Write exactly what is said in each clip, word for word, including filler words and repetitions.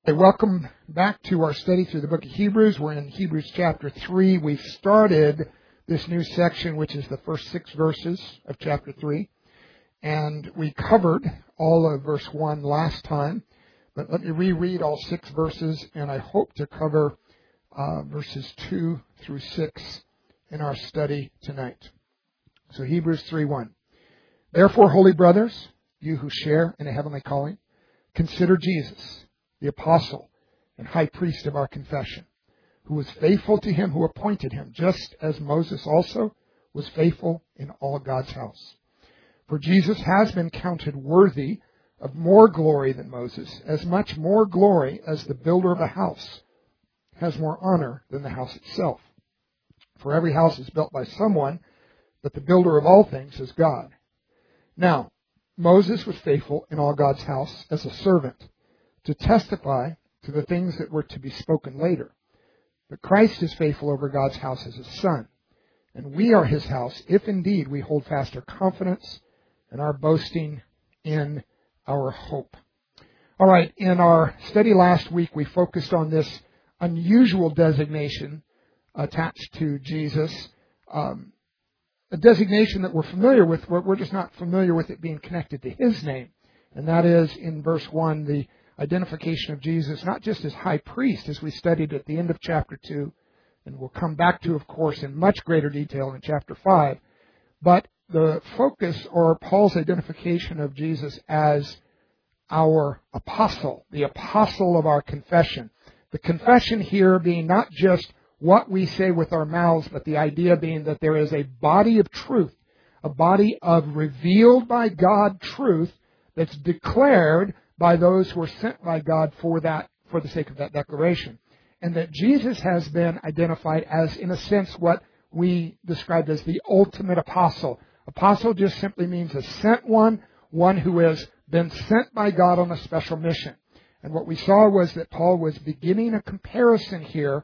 Hey, welcome back to our study through the book of Hebrews. We're in Hebrews chapter three. We've started this new section, which is the first six verses of chapter three. And we covered all of verse one last time. But let me reread all six verses, and I hope to cover uh, verses two through six in our study tonight. So Hebrews three one. Therefore, holy brothers, you who share in a heavenly calling, consider Jesus, the apostle and high priest of our confession, who was faithful to him who appointed him, just as Moses also was faithful in all God's house. For Jesus has been counted worthy of more glory than Moses, as much more glory as the builder of a house has more honor than the house itself. For every house is built by someone, but the builder of all things is God. Now, Moses was faithful in all God's house as a servant, to testify to the things that were to be spoken later. But Christ is faithful over God's house as a son. And we are his house, if indeed we hold fast our confidence and our boasting in our hope. All right, in our study last week, we focused on this unusual designation attached to Jesus, um, a designation that we're familiar with, but we're just not familiar with it being connected to his name. And that is, in verse one, the identification of Jesus, not just as high priest, as we studied at the end of chapter two, and we'll come back to, of course, in much greater detail in chapter five, but the focus, or Paul's identification of Jesus as our apostle, the apostle of our confession. The confession here being not just what we say with our mouths, but the idea being that there is a body of truth, a body of revealed by God truth that's declared by those who are sent by God for that, for the sake of that declaration. And that Jesus has been identified as, in a sense, what we described as the ultimate apostle. Apostle just simply means a sent one, one who has been sent by God on a special mission. And what we saw was that Paul was beginning a comparison here,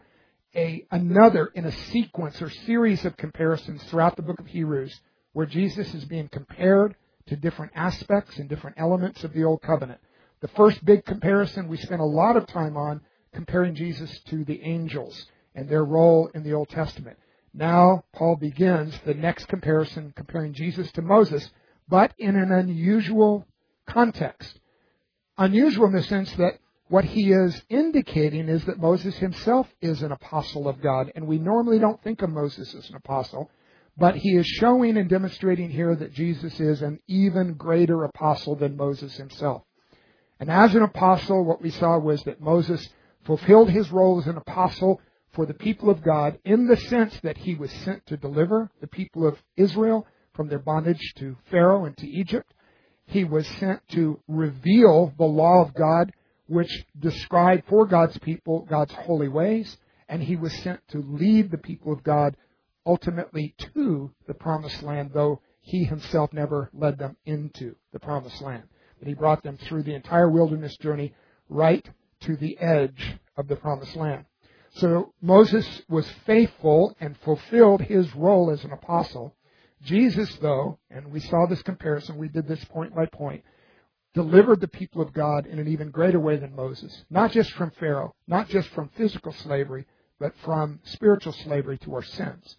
a another in a sequence or series of comparisons throughout the book of Hebrews, where Jesus is being compared to different aspects and different elements of the Old Covenant. The first big comparison we spent a lot of time on, comparing Jesus to the angels and their role in the Old Testament. Now, Paul begins the next comparison, comparing Jesus to Moses, but in an unusual context. Unusual in the sense that what he is indicating is that Moses himself is an apostle of God, and we normally don't think of Moses as an apostle, but he is showing and demonstrating here that Jesus is an even greater apostle than Moses himself. And as an apostle, what we saw was that Moses fulfilled his role as an apostle for the people of God in the sense that he was sent to deliver the people of Israel from their bondage to Pharaoh and to Egypt. He was sent to reveal the law of God, which described for God's people God's holy ways. And he was sent to lead the people of God ultimately to the promised land, though he himself never led them into the promised land. But he brought them through the entire wilderness journey right to the edge of the promised land. So Moses was faithful and fulfilled his role as an apostle. Jesus, though, and we saw this comparison, we did this point by point, delivered the people of God in an even greater way than Moses. Not just from Pharaoh, not just from physical slavery, but from spiritual slavery to our sins.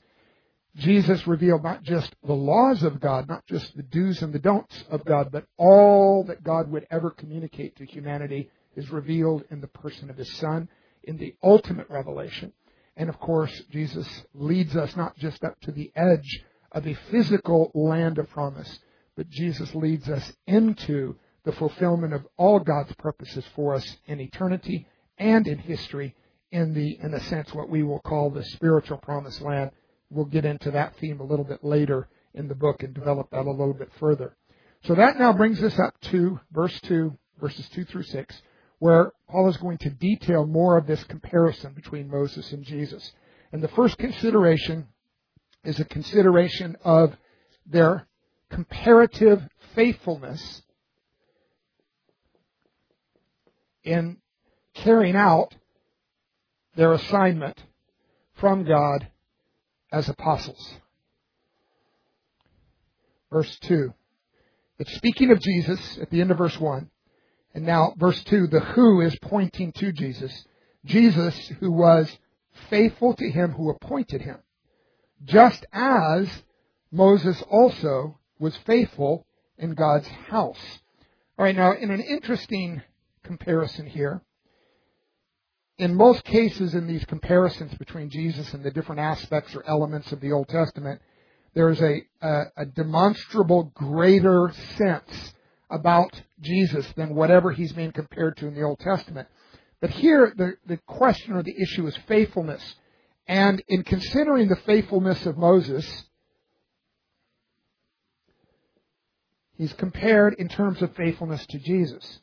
Jesus revealed not just the laws of God, not just the do's and the don'ts of God, but all that God would ever communicate to humanity is revealed in the person of his Son, in the ultimate revelation. And of course, Jesus leads us not just up to the edge of a physical land of promise, but Jesus leads us into the fulfillment of all God's purposes for us in eternity and in history, in the, in a sense, what we will call the spiritual promised land. We'll get into that theme a little bit later in the book and develop that a little bit further. So that now brings us up to verse two, verses two through six, where Paul is going to detail more of this comparison between Moses and Jesus. And the first consideration is a consideration of their comparative faithfulness in carrying out their assignment from God as apostles. Verse two. It's speaking of Jesus at the end of verse one. And now, verse two, the who is pointing to Jesus. Jesus, who was faithful to him who appointed him, just as Moses also was faithful in God's house. All right, now, in an interesting comparison here, in most cases in these comparisons between Jesus and the different aspects or elements of the Old Testament, there is a, a, a demonstrable greater sense about Jesus than whatever he's being compared to in the Old Testament. But here, the, the question or the issue is faithfulness. And in considering the faithfulness of Moses, he's compared in terms of faithfulness to Jesus.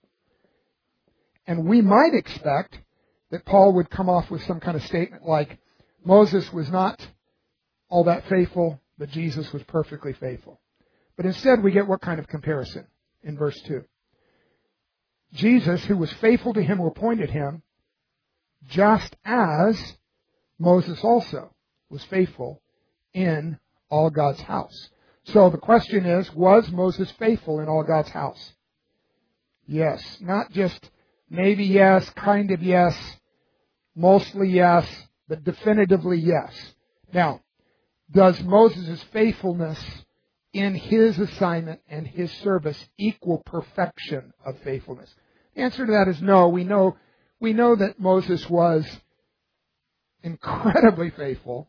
And we might expect that Paul would come off with some kind of statement like, Moses was not all that faithful, but Jesus was perfectly faithful. But instead we get what kind of comparison in verse two? Jesus, who was faithful to him who appointed him, just as Moses also was faithful in all God's house. So the question is, was Moses faithful in all God's house? Yes. Not just maybe yes, kind of yes, mostly yes, but definitively yes. Now, does Moses' faithfulness in his assignment and his service equal perfection of faithfulness? The answer to that is no. We know, we know that Moses was incredibly faithful.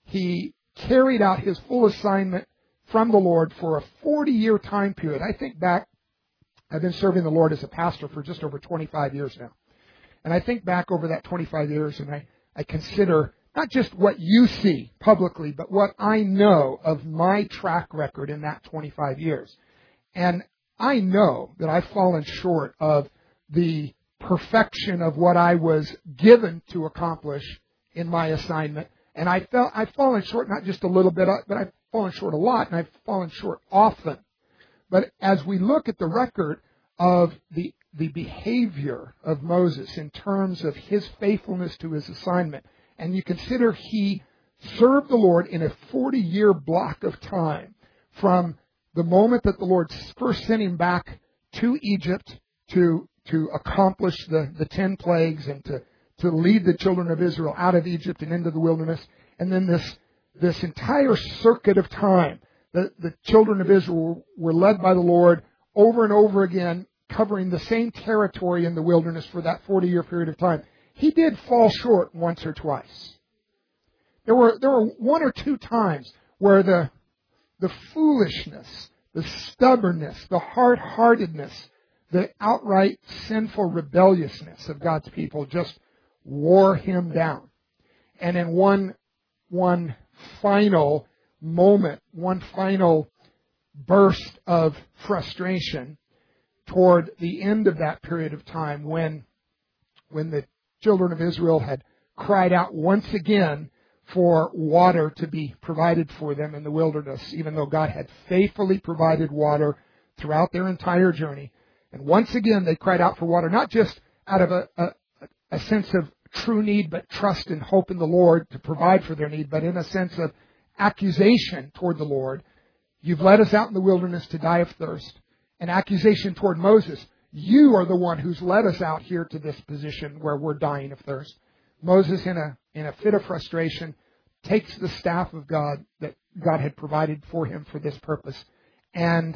He carried out his full assignment from the Lord for a forty-year time period. I think back, I've been serving the Lord as a pastor for just over twenty-five years now. And I think back over that twenty-five years and I, I consider not just what you see publicly, but what I know of my track record in that twenty-five years. And I know that I've fallen short of the perfection of what I was given to accomplish in my assignment. And I felt I've fallen short not just a little bit, but I've fallen short a lot, and I've fallen short often. But as we look at the record of the the behavior of Moses in terms of his faithfulness to his assignment, and you consider he served the Lord in a forty-year block of time from the moment that the Lord first sent him back to Egypt to to accomplish the, the ten plagues and to, to lead the children of Israel out of Egypt and into the wilderness, and then this this entire circuit of time, the, the children of Israel were led by the Lord over and over again, covering the same territory in the wilderness for that forty-year period of time. He did fall short once or twice. There were there were one or two times where the the foolishness, the stubbornness, the hard-heartedness, the outright sinful rebelliousness of God's people just wore him down. And in one one final moment, one final burst of frustration toward the end of that period of time when when the children of Israel had cried out once again for water to be provided for them in the wilderness, even though God had faithfully provided water throughout their entire journey. And once again they cried out for water, not just out of a, a, a sense of true need, but trust and hope in the Lord to provide for their need, but in a sense of accusation toward the Lord. You've led us out in the wilderness to die of thirst. An accusation toward Moses. You are the one who's led us out here to this position where we're dying of thirst. Moses, in a in a fit of frustration, takes the staff of God that God had provided for him for this purpose and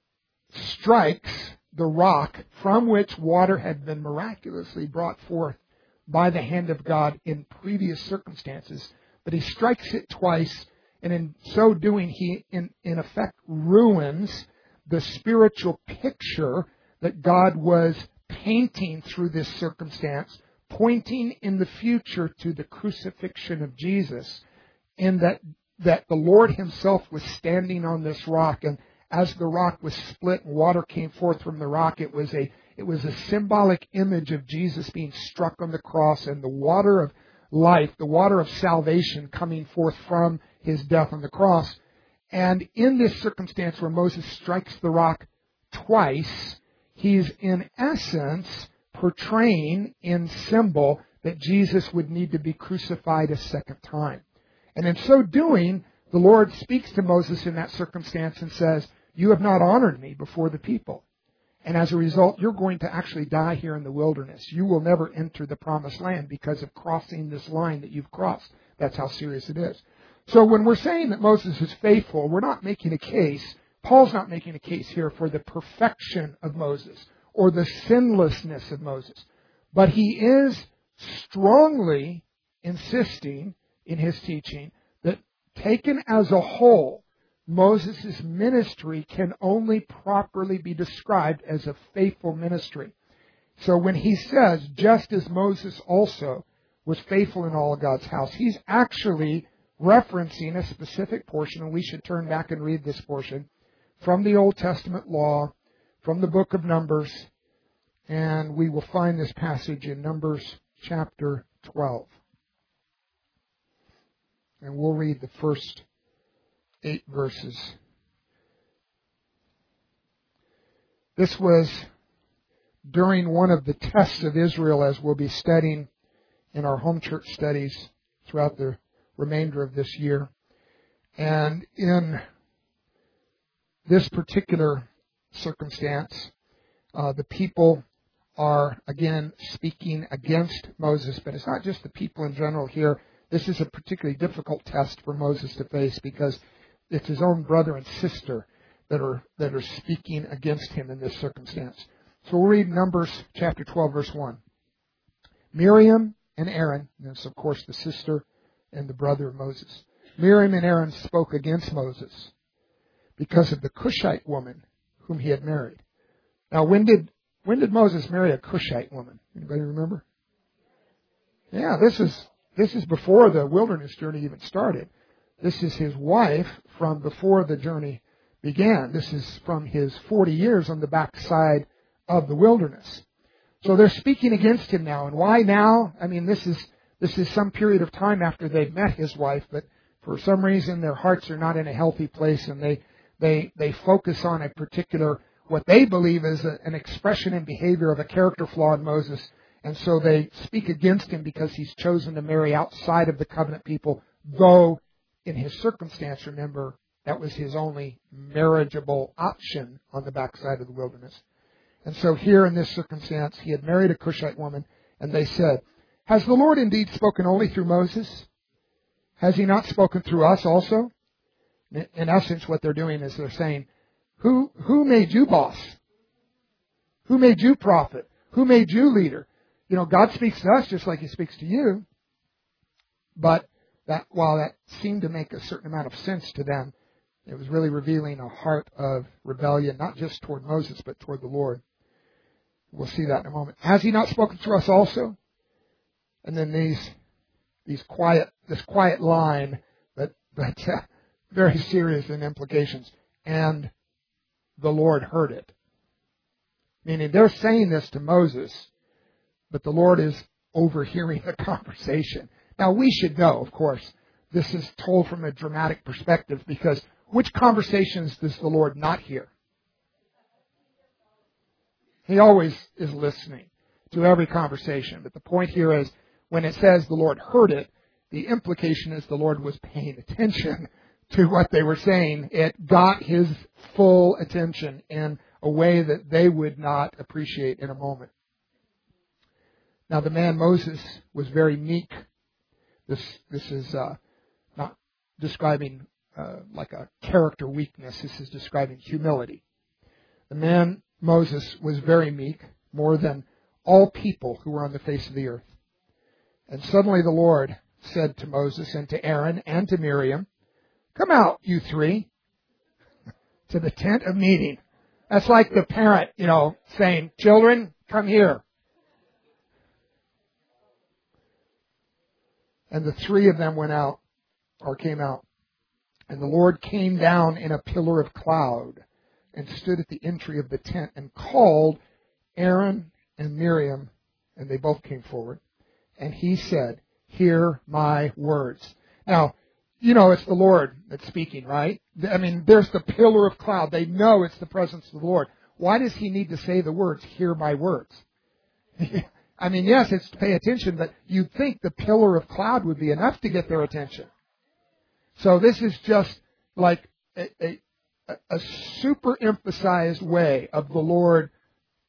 strikes the rock from which water had been miraculously brought forth by the hand of God in previous circumstances. But he strikes it twice, and in so doing, he in, in effect ruins the spiritual picture that God was painting through this circumstance, pointing in the future to the crucifixion of Jesus, in that that the Lord himself was standing on this rock, and as the rock was split and water came forth from the rock, it was a it was a symbolic image of Jesus being struck on the cross and the water of life, the water of salvation coming forth from his death on the cross. And in this circumstance where Moses strikes the rock twice, he's in essence portraying in symbol that Jesus would need to be crucified a second time. And in so doing, the Lord speaks to Moses in that circumstance and says, "You have not honored me before the people." And as a result, you're going to actually die here in the wilderness. You will never enter the promised land because of crossing this line that you've crossed. That's how serious it is. So when we're saying that Moses is faithful, we're not making a case. Paul's not making a case here for the perfection of Moses or the sinlessness of Moses. But he is strongly insisting in his teaching that taken as a whole, Moses' ministry can only properly be described as a faithful ministry. So when he says, just as Moses also was faithful in all of God's house, he's actually referencing a specific portion, and we should turn back and read this portion, from the Old Testament law, from the book of Numbers, and we will find this passage in Numbers chapter twelve. And we'll read the first eight verses. This was during one of the tests of Israel, as we'll be studying in our home church studies throughout the remainder of this year. And in this particular circumstance, uh, the people are, again, speaking against Moses. But it's not just the people in general here. This is a particularly difficult test for Moses to face because it's his own brother and sister that are that are speaking against him in this circumstance. So we'll read Numbers chapter twelve, verse one. Miriam and Aaron, and that's of course the sister and the brother of Moses. Miriam and Aaron spoke against Moses because of the Cushite woman whom he had married. Now, when did when did Moses marry a Cushite woman? Anybody remember? Yeah, this is this is before the wilderness journey even started. This is his wife from before the journey began. This is from his forty years on the backside of the wilderness. So they're speaking against him now. And why now? I mean, this is this is some period of time after they've met his wife, but for some reason their hearts are not in a healthy place, and they they they focus on a particular, what they believe is a, an expression and behavior of a character flaw in Moses. And so they speak against him because he's chosen to marry outside of the covenant people, though in his circumstance, remember, that was his only marriageable option on the backside of the wilderness. And so here in this circumstance, he had married a Cushite woman, and they said, has the Lord indeed spoken only through Moses? Has he not spoken through us also? In essence, what they're doing is they're saying, who, who made you boss? Who made you prophet? Who made you leader? You know, God speaks to us just like he speaks to you. But that while that seemed to make a certain amount of sense to them, it was really revealing a heart of rebellion, not just toward Moses, but toward the Lord. We'll see that in a moment. Has he not spoken through us also? And then these, these quiet, this quiet line, but, but uh, very serious in implications. And the Lord heard it. Meaning they're saying this to Moses, but the Lord is overhearing the conversation. Now, we should know, of course, this is told from a dramatic perspective, because which conversations does the Lord not hear? He always is listening to every conversation. But the point here is, when it says the Lord heard it, the implication is the Lord was paying attention to what they were saying. It got his full attention in a way that they would not appreciate in a moment. Now, the man Moses was very meek. This this is uh, not describing uh, like a character weakness. This is describing humility. The man Moses was very meek, more than all people who were on the face of the earth. And suddenly the Lord said to Moses and to Aaron and to Miriam, come out, you three, to the tent of meeting. That's like the parent, you know, saying, children, come here. And the three of them went out, or came out. And the Lord came down in a pillar of cloud and stood at the entry of the tent and called Aaron and Miriam, and they both came forward. And he said, hear my words. Now, you know it's the Lord that's speaking, right? I mean, there's the pillar of cloud. They know it's the presence of the Lord. Why does he need to say the words, hear my words? I mean, yes, it's to pay attention, but you'd think the pillar of cloud would be enough to get their attention. So this is just like a, a, a super emphasized way of the Lord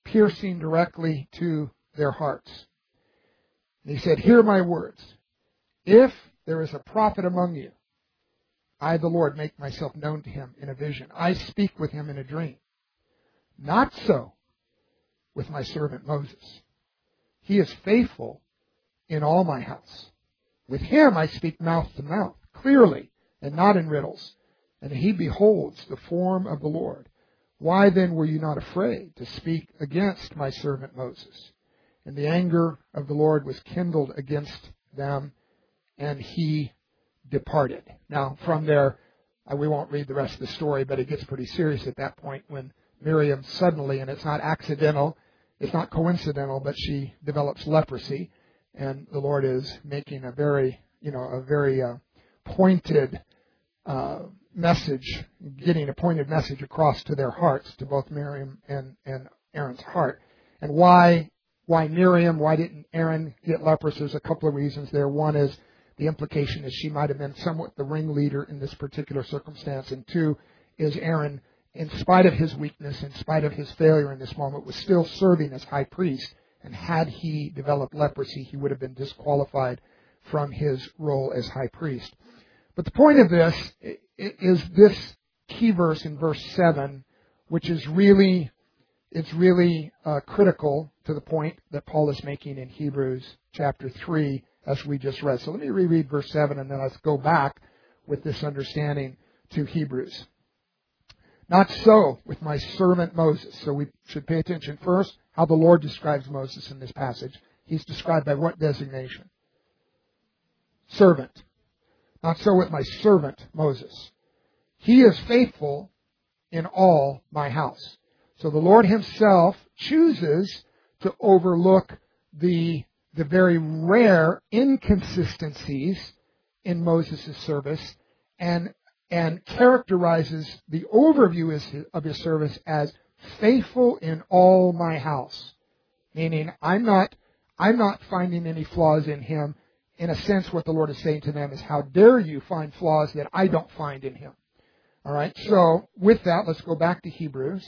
piercing directly to their hearts. And he said, hear my words. If there is a prophet among you, I, the Lord, make myself known to him in a vision. I speak with him in a dream. Not so with my servant Moses. He is faithful in all my house. With him I speak mouth to mouth, clearly, and not in riddles. And he beholds the form of the Lord. Why then were you not afraid to speak against my servant Moses? And the anger of the Lord was kindled against them, and he departed. Now, from there, uh, we won't read the rest of the story, but it gets pretty serious at that point when Miriam suddenly, and it's not accidental, it's not coincidental, but she develops leprosy, and the Lord is making a very, you know, a very uh, pointed uh, message, getting a pointed message across to their hearts, to both Miriam and, and Aaron's heart. And why, why Miriam? Why didn't Aaron get leprosy? There's a couple of reasons there. One is the implication is she might have been somewhat the ringleader in this particular circumstance. And two is Aaron, in spite of his weakness, in spite of his failure in this moment, was still serving as high priest. And had he developed leprosy, he would have been disqualified from his role as high priest. But the point of this is this key verse in verse seven, which is really, it's really uh, critical to the point that Paul is making in Hebrews chapter three, as we just read. So let me reread verse seven, and then let's go back with this understanding to Hebrews. Not so with my servant Moses. So we should pay attention first how the Lord describes Moses in this passage. He's described by what designation? Servant. Not so with my servant Moses. He is faithful in all my house. So the Lord himself chooses to overlook the, the very rare inconsistencies in Moses' service and, and characterizes the overview of his service as faithful in all my house. Meaning, I'm not, I'm not finding any flaws in him. In a sense, what the Lord is saying to them is, how dare you find flaws that I don't find in him? All right. So with that, let's go back to Hebrews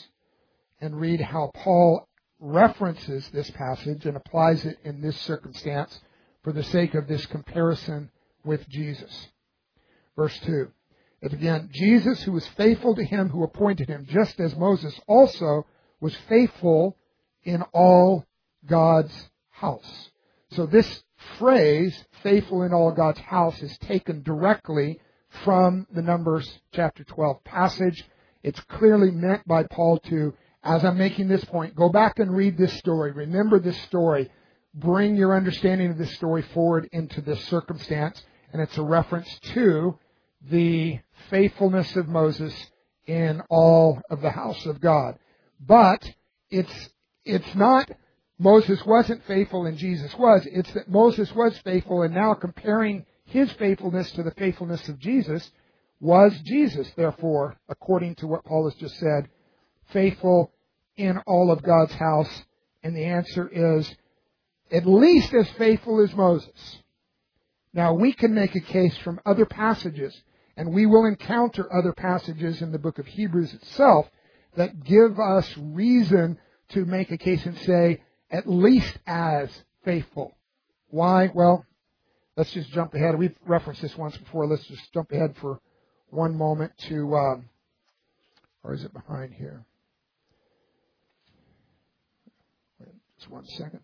and read how Paul references this passage and applies it in this circumstance for the sake of this comparison with Jesus. Verse two. And again, Jesus, who was faithful to him who appointed him, just as Moses also was faithful in all God's house. So this phrase, faithful in all God's house, is taken directly from the Numbers chapter twelve passage. It's clearly meant by Paul to, as I'm making this point, go back and read this story. Remember this story. Bring your understanding of this story forward into this circumstance. And it's a reference to the faithfulness of Moses in all of the house of God. But it's it's not Moses wasn't faithful and Jesus was. It's that Moses was faithful, and now comparing his faithfulness to the faithfulness of Jesus, was Jesus, therefore, according to what Paul has just said, faithful in all of God's house? And the answer is at least as faithful as Moses. Now, we can make a case from other passages, and we will encounter other passages in the book of Hebrews itself that give us reason to make a case and say, at least as faithful. Why? Well, let's just jump ahead. We've referenced this once before. Let's just jump ahead for one moment to, um, or is it behind here? Wait, just one second.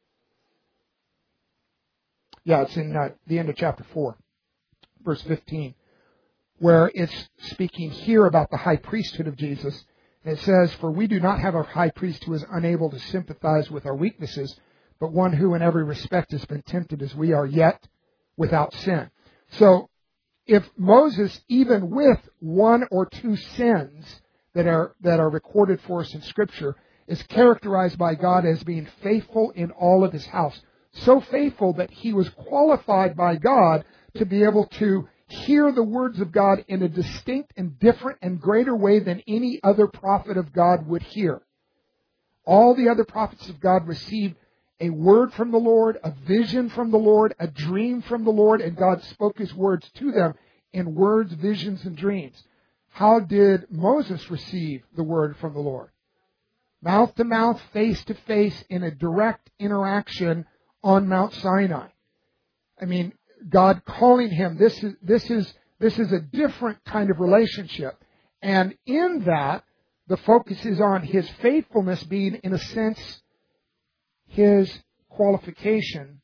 Yeah, it's in uh, the end of chapter four, verse fifteen, where it's speaking here about the high priesthood of Jesus. And it says, for we do not have a high priest who is unable to sympathize with our weaknesses, but one who in every respect has been tempted as we are, yet without sin. So if Moses, even with one or two sins that are that are recorded for us in Scripture, is characterized by God as being faithful in all of his house, so faithful that he was qualified by God to be able to hear the words of God in a distinct and different and greater way than any other prophet of God would hear. All the other prophets of God received a word from the Lord, a vision from the Lord, a dream from the Lord, and God spoke his words to them in words, visions, and dreams. How did Moses receive the word from the Lord? mouth to mouth, face to face, in a direct interaction on Mount Sinai. I mean, God calling him, this is, this is, this is a different kind of relationship. And in that, the focus is on his faithfulness being, in a sense, his qualification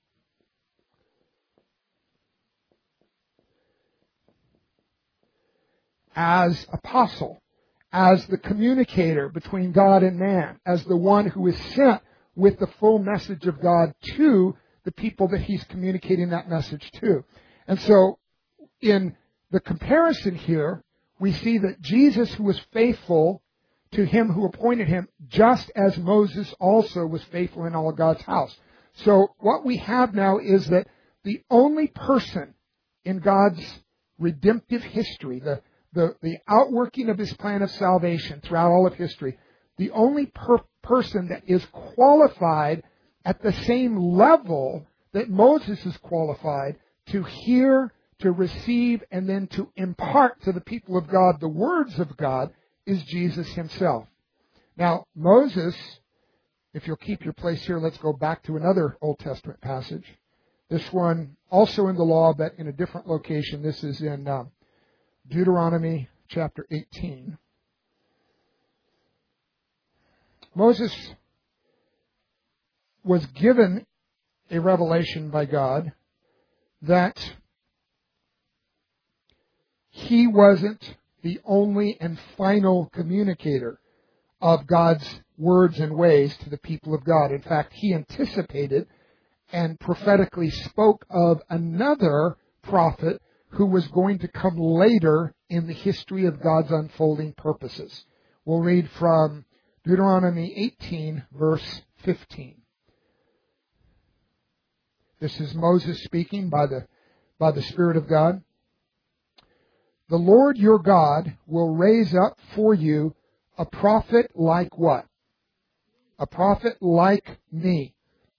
as apostle, as the communicator between God and man, as the one who is sent with the full message of God to the people that he's communicating that message to. And so, in the comparison here, we see that Jesus, who was faithful to him who appointed him, just as Moses also was faithful in all of God's house. So what we have now is that the only person in God's redemptive history, the, the, the outworking of his plan of salvation throughout all of history, the only per- person that is qualified at the same level that Moses is qualified to hear, to receive, and then to impart to the people of God the words of God is Jesus himself. Now, Moses, if you'll keep your place here, let's go back to another Old Testament passage. This one also in the law, but in a different location. This is in uh, Deuteronomy chapter eighteen. Moses was given a revelation by God that he wasn't the only and final communicator of God's words and ways to the people of God. In fact, he anticipated and prophetically spoke of another prophet who was going to come later in the history of God's unfolding purposes. We'll read from Deuteronomy eighteen, verse fifteen. This is Moses speaking by the, by the Spirit of God. The Lord your God will raise up for you a prophet like what? A prophet like me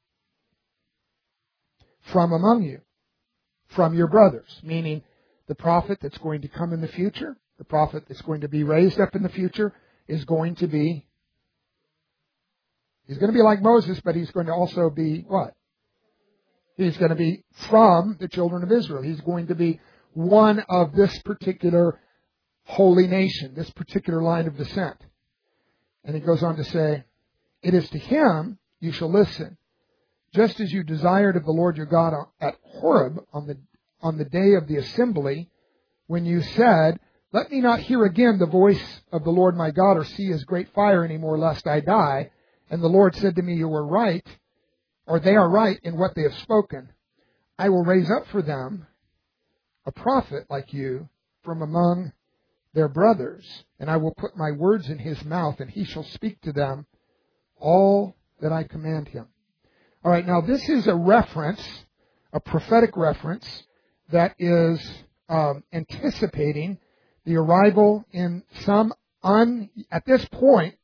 from among you, from your brothers, meaning the prophet that's going to come in the future, the prophet that's going to be raised up in the future is going to be, he's going to be like Moses, but he's going to also be what? He's going to be from the children of Israel. He's going to be one of this particular holy nation, this particular line of descent. And he goes on to say, it is to him you shall listen, just as you desired of the Lord your God at Horeb on the, on the day of the assembly, when you said, let me not hear again the voice of the Lord my God or see his great fire any more, lest I die. And the Lord said to me, you were right, or they are right in what they have spoken. I will raise up for them a prophet like you from among their brothers, and I will put my words in his mouth, and he shall speak to them all that I command him. All right, now this is a reference, a prophetic reference, that is um, anticipating the arrival in some, un, at this point,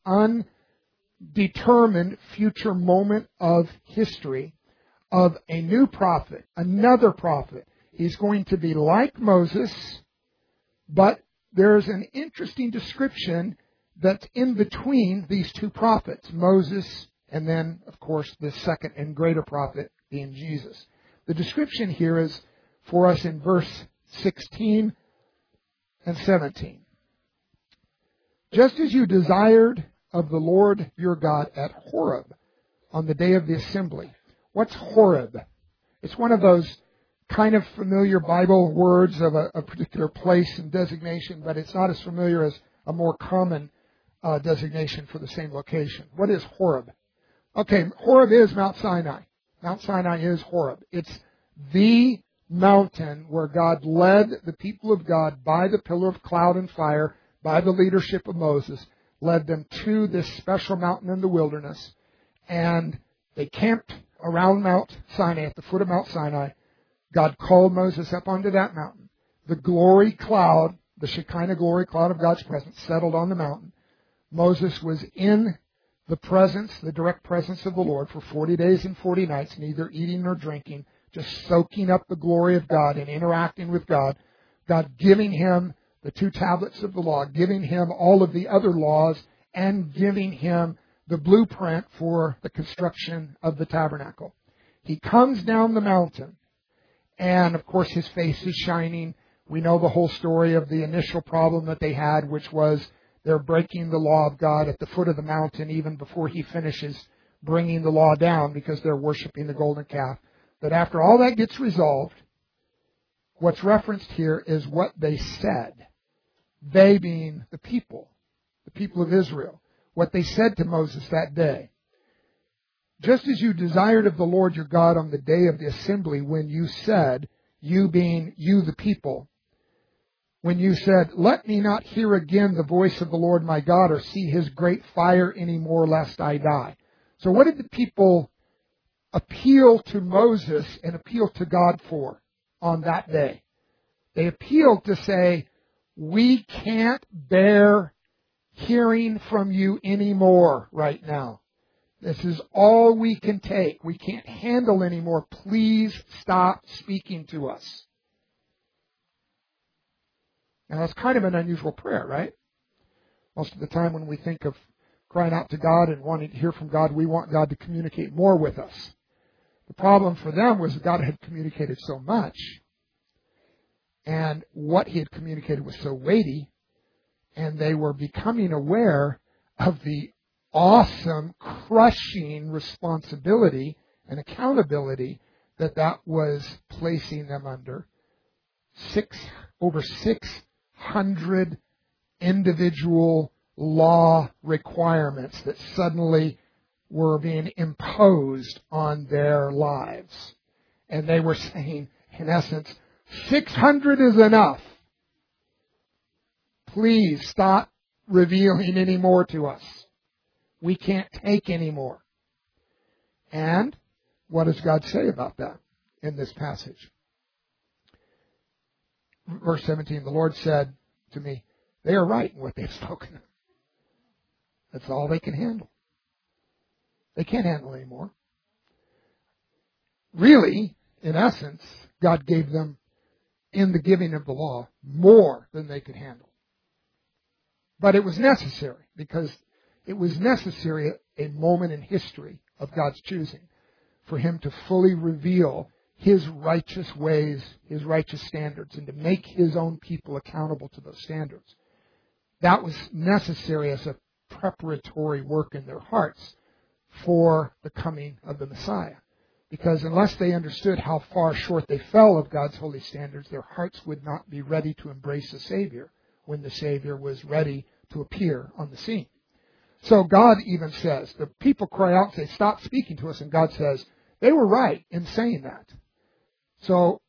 undetermined future moment of history of a new prophet, another prophet. He's going to be like Moses, but there's an interesting description that's in between these two prophets, Moses, and then, of course, the second and greater prophet being Jesus. The description here is for us in verse sixteen and seventeen. Just as you desired of the Lord your God at Horeb on the day of the assembly. What's Horeb? It's one of those kind of familiar Bible words of a, a particular place and designation, but it's not as familiar as a more common uh, designation for the same location. What is Horeb? Okay, Horeb is Mount Sinai. Mount Sinai is Horeb. It's the mountain where God led the people of God by the pillar of cloud and fire, by the leadership of Moses, led them to this special mountain in the wilderness, and they camped around Mount Sinai, at the foot of Mount Sinai. God called Moses up onto that mountain. The glory cloud, the Shekinah glory cloud of God's presence, settled on the mountain. Moses was in the presence, the direct presence of the Lord for forty days and forty nights, neither eating nor drinking, just soaking up the glory of God and interacting with God. God giving him the two tablets of the law, giving him all of the other laws, and giving him the blueprint for the construction of the tabernacle. He comes down the mountain, and of course his face is shining. We know the whole story of the initial problem that they had, which was they're breaking the law of God at the foot of the mountain even before he finishes bringing the law down because they're worshiping the golden calf. But after all that gets resolved, what's referenced here is what they said. They being the people, the people of Israel. What they said to Moses that day. Just as you desired of the Lord your God on the day of the assembly when you said, you being you the people, when you said, let me not hear again the voice of the Lord my God or see his great fire any more lest I die. So what did the people appeal to Moses and appeal to God for on that day? They appealed to say, we can't bear hearing from you anymore right now. This is all we can take. We can't handle anymore. Please stop speaking to us. Now that's kind of an unusual prayer, right? Most of the time when we think of crying out to God and wanting to hear from God, we want God to communicate more with us. The problem for them was that God had communicated so much, and what he had communicated was so weighty, and they were becoming aware of the awesome, crushing responsibility and accountability that that was placing them under. Six, over six hundred individual law requirements that suddenly were being imposed on their lives. And they were saying, in essence, six hundred is enough. Please stop revealing any more to us. We can't take any more. And what does God say about that in this passage? Verse seventeen, the Lord said to me, they are right in what they've spoken. That's all they can handle. They can't handle anymore. Really, in essence, God gave them, in the giving of the law, more than they could handle. But it was necessary, because it was necessary at a moment in history of God's choosing for him to fully reveal his righteous ways, his righteous standards, and to make his own people accountable to those standards. That was necessary as a preparatory work in their hearts for the coming of the Messiah. Because unless they understood how far short they fell of God's holy standards, their hearts would not be ready to embrace the Savior when the Savior was ready to appear on the scene. So God even says, the people cry out and say, stop speaking to us. And God says, they were right in saying that. So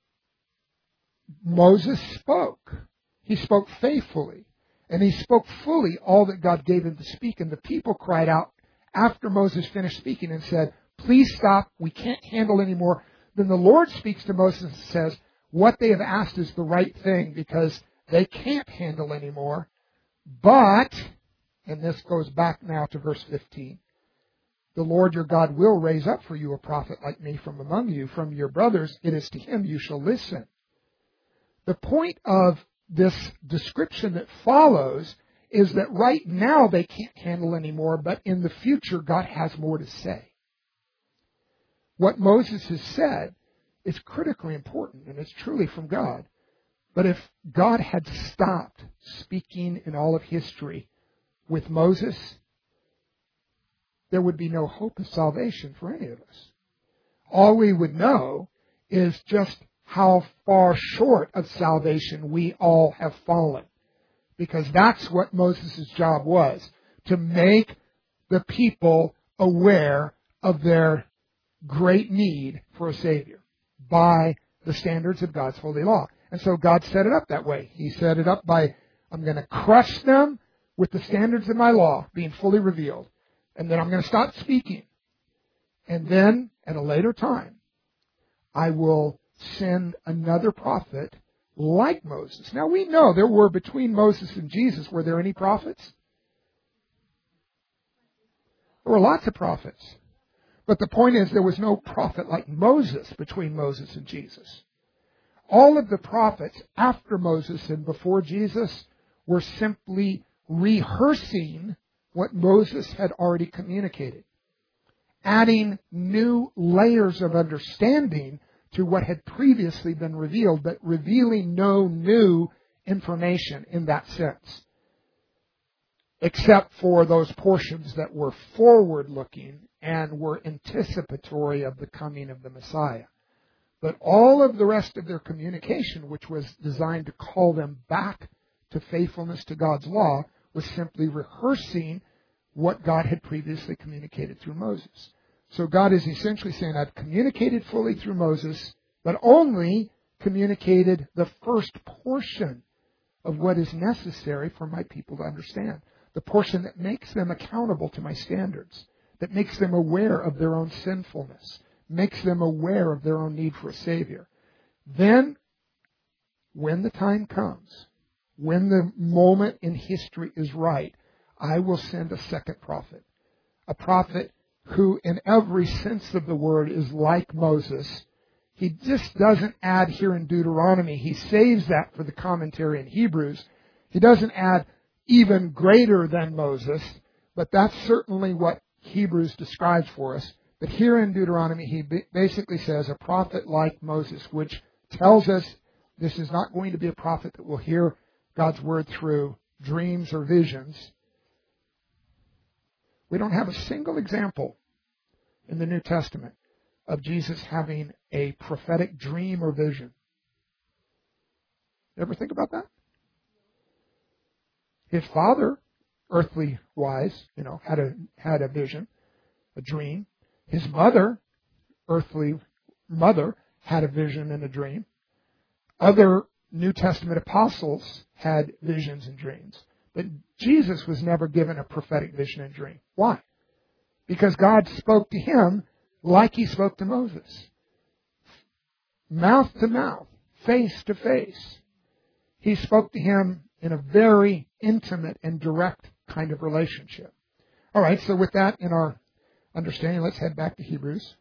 Moses spoke. He spoke faithfully. And he spoke fully all that God gave him to speak. And the people cried out after Moses finished speaking and said, please stop. We can't handle anymore. Then the Lord speaks to Moses and says, what they have asked is the right thing because they can't handle anymore. But, and this goes back now to verse fifteen, the Lord your God will raise up for you a prophet like me from among you, from your brothers. It is to him you shall listen. The point of this description that follows is that right now they can't handle anymore, but in the future God has more to say. What Moses has said is critically important, and it's truly from God. But if God had stopped speaking in all of history with Moses, there would be no hope of salvation for any of us. All we would know is just how far short of salvation we all have fallen. Because that's what Moses' job was, to make the people aware of their great need for a Savior by the standards of God's holy law. And so God set it up that way. He set it up by, I'm going to crush them with the standards of my law being fully revealed. And then I'm going to stop speaking. And then, at a later time, I will send another prophet like Moses. Now we know there were between Moses and Jesus, were there any prophets? There were lots of prophets. But the point is there was no prophet like Moses between Moses and Jesus. All of the prophets after Moses and before Jesus were simply rehearsing what Moses had already communicated, adding new layers of understanding to what had previously been revealed, but revealing no new information in that sense, except for those portions that were forward-looking and were anticipatory of the coming of the Messiah. But all of the rest of their communication, which was designed to call them back to faithfulness to God's law, was simply rehearsing what God had previously communicated through Moses. So God is essentially saying, I've communicated fully through Moses, but only communicated the first portion of what is necessary for my people to understand. The portion that makes them accountable to my standards, that makes them aware of their own sinfulness, makes them aware of their own need for a Savior. Then, when the time comes, when the moment in history is right, I will send a second prophet. A prophet who, in every sense of the word, is like Moses. He just doesn't add here in Deuteronomy. He saves that for the commentary in Hebrews. He doesn't add even greater than Moses, but that's certainly what Hebrews describes for us. But here in Deuteronomy, he basically says a prophet like Moses, which tells us this is not going to be a prophet that will hear God's word through dreams or visions. We don't have a single example in the New Testament of Jesus having a prophetic dream or vision. You ever think about that? His father, earthly wise, you know, had a had a vision, a dream. His mother, earthly mother, had a vision and a dream. Other New Testament apostles had visions and dreams. But Jesus was never given a prophetic vision and dream. Why? Because God spoke to him like he spoke to Moses. Mouth to mouth, face to face. He spoke to him in a very intimate and direct kind of relationship. All right, so with that in our understanding, let's head back to Hebrews.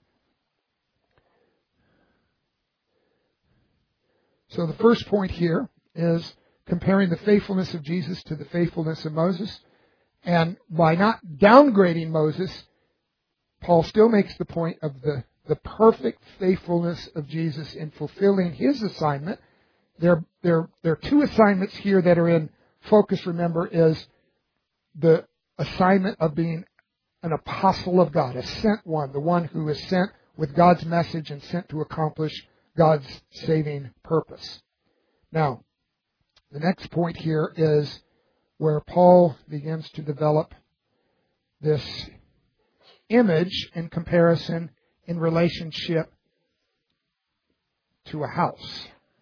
So the first point here is comparing the faithfulness of Jesus to the faithfulness of Moses. And by not downgrading Moses, Paul still makes the point of the, the perfect faithfulness of Jesus in fulfilling his assignment. There, there, there are two assignments here that are in focus, remember, is the assignment of being an apostle of God, a sent one, the one who is sent with God's message and sent to accomplish God's saving purpose. Now, the next point here is where Paul begins to develop this image and comparison in relationship to a house.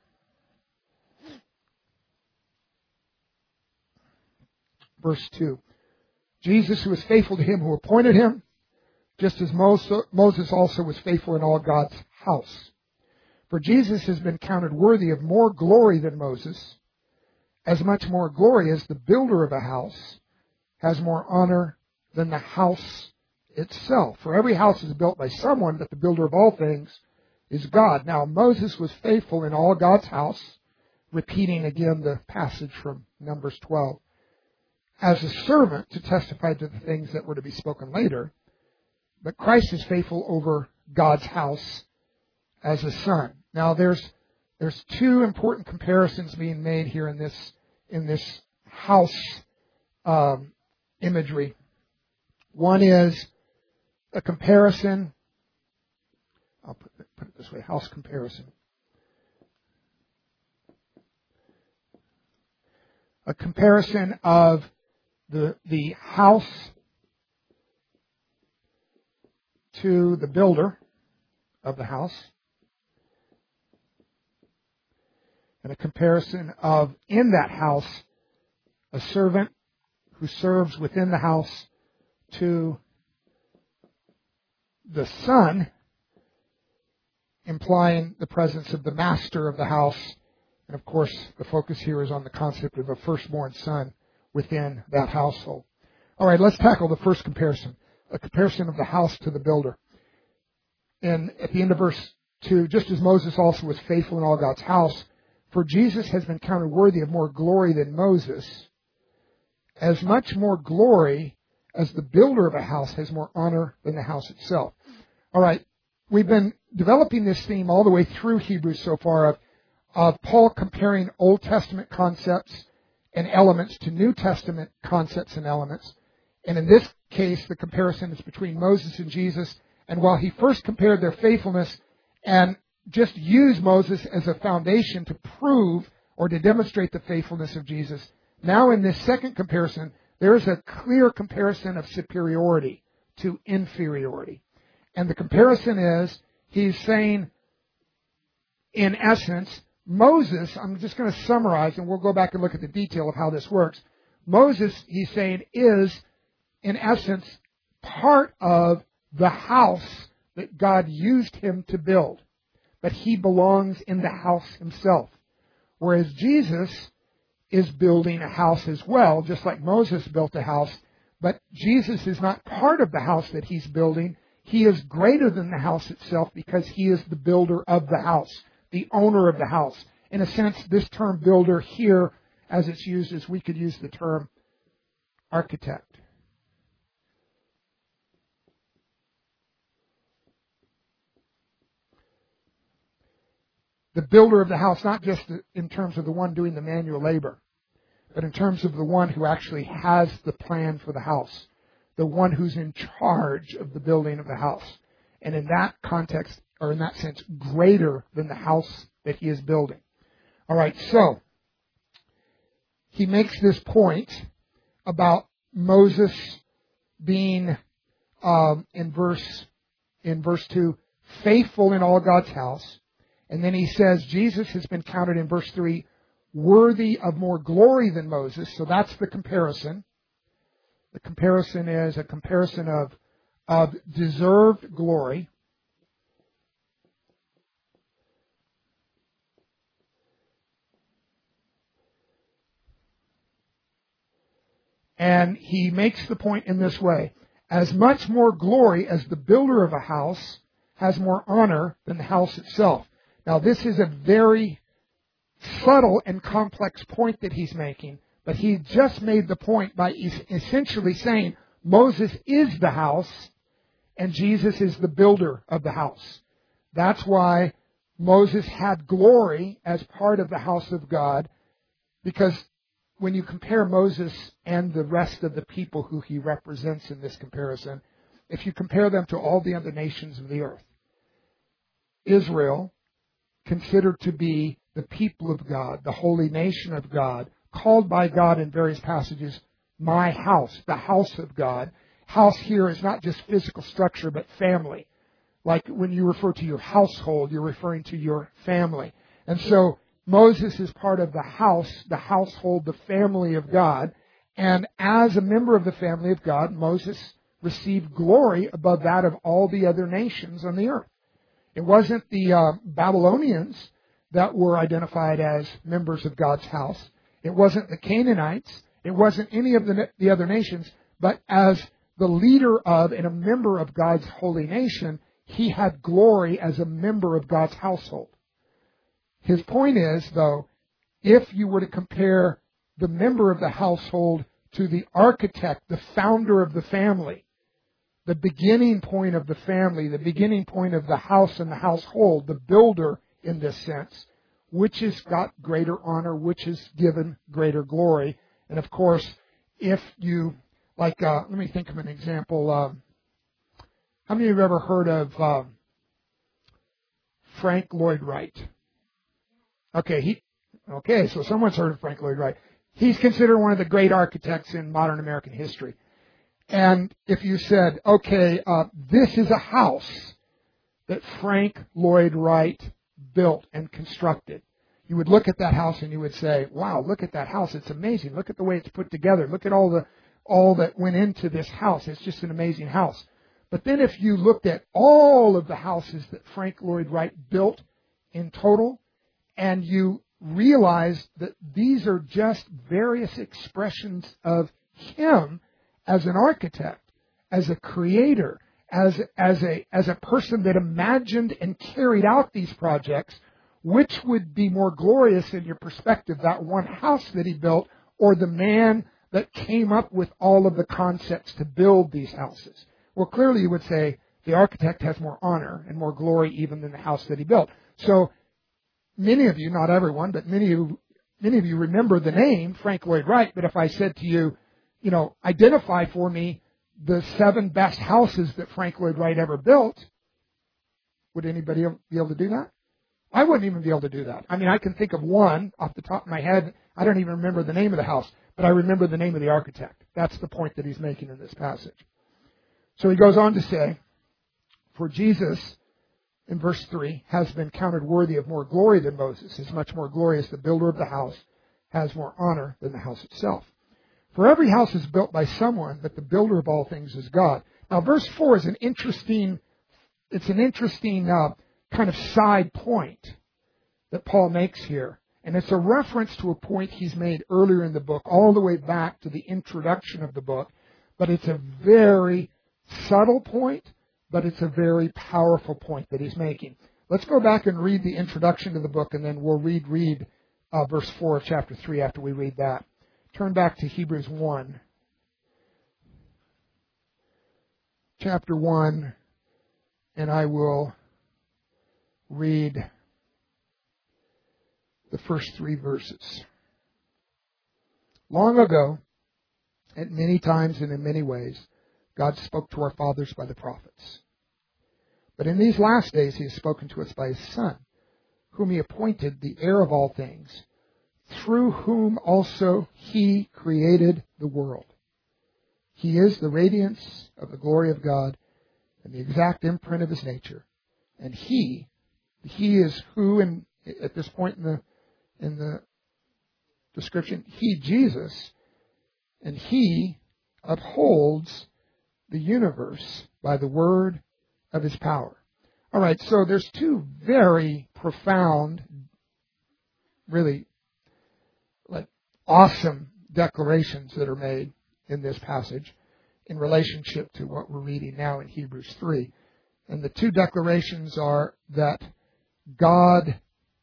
Verse two. Jesus, who was faithful to him who appointed him, just as Moses also was faithful in all God's house. For Jesus has been counted worthy of more glory than Moses, as much more glory as the builder of a house has more honor than the house itself. For every house is built by someone, but the builder of all things is God. Now, Moses was faithful in all God's house, repeating again the passage from Numbers twelve, as a servant to testify to the things that were to be spoken later. But Christ is faithful over God's house as a son. Now, there's there's two important comparisons being made here in this in this house um, imagery. One is a comparison. I'll put it, put it this way: house comparison. A comparison of the the house to the builder of the house, and a comparison of, in that house, a servant who serves within the house to the son, implying the presence of the master of the house. And of course, the focus here is on the concept of a firstborn son within that household. All right, let's tackle the first comparison, a comparison of the house to the builder. And at the end of verse two, just as Moses also was faithful in all God's house, for Jesus has been counted worthy of more glory than Moses, as much more glory as the builder of a house has more honor than the house itself. All right, we've been developing this theme all the way through Hebrews so far of, of Paul comparing Old Testament concepts and elements to New Testament concepts and elements. And in this case, the comparison is between Moses and Jesus. And while he first compared their faithfulness and just used Moses as a foundation to prove or to demonstrate the faithfulness of Jesus, now in this second comparison, there is a clear comparison of superiority to inferiority. And the comparison is, he's saying, in essence, Moses, I'm just going to summarize, and we'll go back and look at the detail of how this works. Moses, he's saying, is, in essence, part of the house that God used him to build. But he belongs in the house himself. Whereas Jesus is building a house as well, just like Moses built a house. But Jesus is not part of the house that he's building. He is greater than the house itself because he is the builder of the house, the owner of the house. In a sense, this term builder here, as it's used, as we could use the term architect. The builder of the house, not just in terms of the one doing the manual labor, but in terms of the one who actually has the plan for the house, the one who's in charge of the building of the house. And in that context, or in that sense, greater than the house that he is building. All right, so he makes this point about Moses being, um, in verse in verse two, faithful in all God's house. And then he says Jesus has been counted in verse three, worthy of more glory than Moses. So that's the comparison. The comparison is a comparison of, of deserved glory. And he makes the point in this way. As much more glory as the builder of a house has more honor than the house itself. Now, this is a very subtle and complex point that he's making, but he just made the point by essentially saying Moses is the house and Jesus is the builder of the house. That's why Moses had glory as part of the house of God, because when you compare Moses and the rest of the people who he represents in this comparison, if you compare them to all the other nations of the earth, Israel, considered to be the people of God, the holy nation of God, called by God in various passages, my house, the house of God. House here is not just physical structure, but family. Like when you refer to your household, you're referring to your family. And so Moses is part of the house, the household, the family of God. And as a member of the family of God, Moses received glory above that of all the other nations on the earth. It wasn't the uh, Babylonians that were identified as members of God's house. It wasn't the Canaanites. It wasn't any of the, the other nations. But as the leader of and a member of God's holy nation, he had glory as a member of God's household. His point is, though, if you were to compare the member of the household to the architect, the founder of the family, the beginning point of the family, the beginning point of the house and the household, the builder in this sense, which has got greater honor, which is given greater glory. And of course, if you, like, uh, let me think of an example. Um, how many of you have ever heard of um, Frank Lloyd Wright? Okay, he, okay, so someone's heard of Frank Lloyd Wright. He's considered one of the great architects in modern American history. And if you said, okay, uh, this is a house that Frank Lloyd Wright built and constructed, you would look at that house and you would say, wow, look at that house. It's amazing. Look at the way it's put together. Look at all the all that went into this house. It's just an amazing house. But then if you looked at all of the houses that Frank Lloyd Wright built in total, and you realized that these are just various expressions of him as an architect, as a creator, as, as, a, as a person that imagined and carried out these projects, which would be more glorious in your perspective, that one house that he built, or the man that came up with all of the concepts to build these houses? Well, clearly you would say the architect has more honor and more glory even than the house that he built. So many of you, not everyone, but many of you, many of you remember the name Frank Lloyd Wright. But if I said to you, you know, identify for me the seven best houses that Frank Lloyd Wright ever built, would anybody be able to do that? I wouldn't even be able to do that. I mean, I can think of one off the top of my head. I don't even remember the name of the house, but I remember the name of the architect. That's the point that he's making in this passage. So he goes on to say, for Jesus, in verse three, has been counted worthy of more glory than Moses. As much more glorious the builder of the house has more honor than the house itself. For every house is built by someone, but the builder of all things is God. Now, verse four is an interesting, it's an interesting uh, kind of side point that Paul makes here. And it's a reference to a point he's made earlier in the book, all the way back to the introduction of the book. But it's a very subtle point, but it's a very powerful point that he's making. Let's go back and read the introduction to the book, and then we'll read read uh, verse four of chapter three after we read that. Turn back to Hebrews one. Chapter one, and I will read the first three verses. Long ago, at many times and in many ways, God spoke to our fathers by the prophets. But in these last days He has spoken to us by His Son, whom He appointed the heir of all things, through whom also He created the world. He is the radiance of the glory of God and the exact imprint of His nature. And He, He is who, in, at this point in the, in the description, He, Jesus, and He upholds the universe by the word of His power. All right, so there's two very profound, really like awesome declarations that are made in this passage in relationship to what we're reading now in Hebrews three. And the two declarations are that God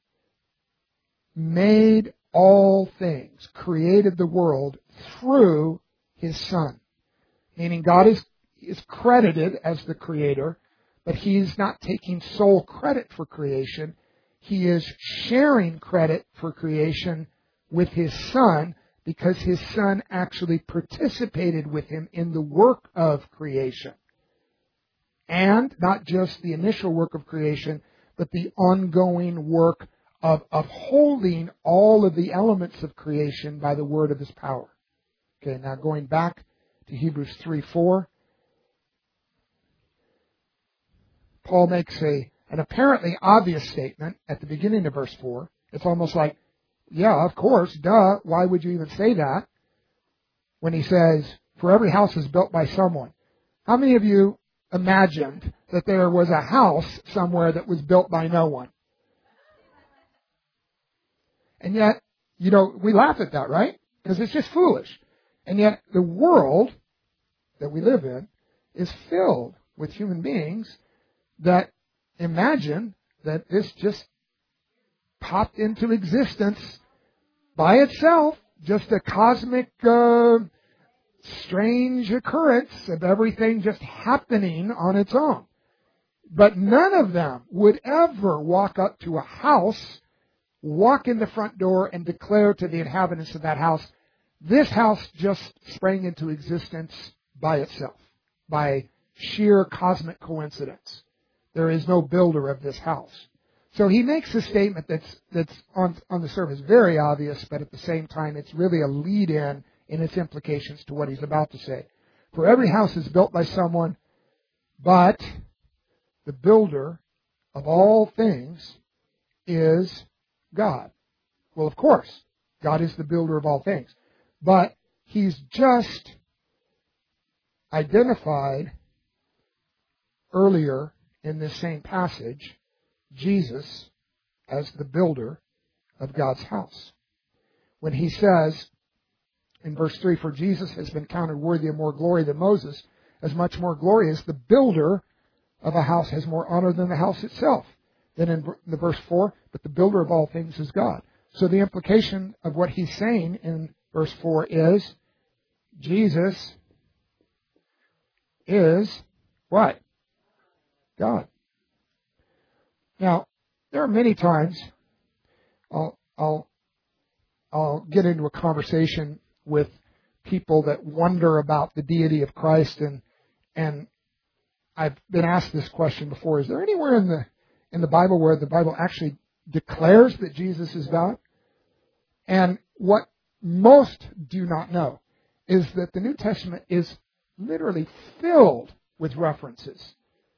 made all things, created the world through His Son. Meaning God is, is credited as the creator, but He's not taking sole credit for creation. He is sharing credit for creation with His Son, because His Son actually participated with Him in the work of creation. And not just the initial work of creation, but the ongoing work of upholding all of the elements of creation by the word of His power. Okay, now going back to Hebrews three four, Paul makes a an apparently obvious statement at the beginning of verse four. It's almost like, yeah, of course, duh, why would you even say that? When he says, for every house is built by someone. How many of you imagined that there was a house somewhere that was built by no one? And yet, you know, we laugh at that, right? Because it's just foolish. And yet, the world that we live in is filled with human beings that imagine that this just popped into existence by itself, just a cosmic, uh, strange occurrence of everything just happening on its own. But none of them would ever walk up to a house, walk in the front door, and declare to the inhabitants of that house, this house just sprang into existence by itself, by sheer cosmic coincidence. There is no builder of this house. So he makes a statement that's that's on, on the surface very obvious, but at the same time it's really a lead-in in its implications to what he's about to say. For every house is built by someone, but the builder of all things is God. Well, of course, God is the builder of all things. But he's just identified earlier in this same passage Jesus as the builder of God's house. When he says in verse three, for Jesus has been counted worthy of more glory than Moses, as much more glory as the builder of a house has more honor than the house itself. Then in the verse four, but the builder of all things is God. So the implication of what he's saying in verse four is Jesus is what? God. Now, there are many times I'll, I'll, I'll get into a conversation with people that wonder about the deity of Christ, and and I've been asked this question before: is there anywhere in the in the Bible where the Bible actually declares that Jesus is God? And what most do not know is that the New Testament is literally filled with references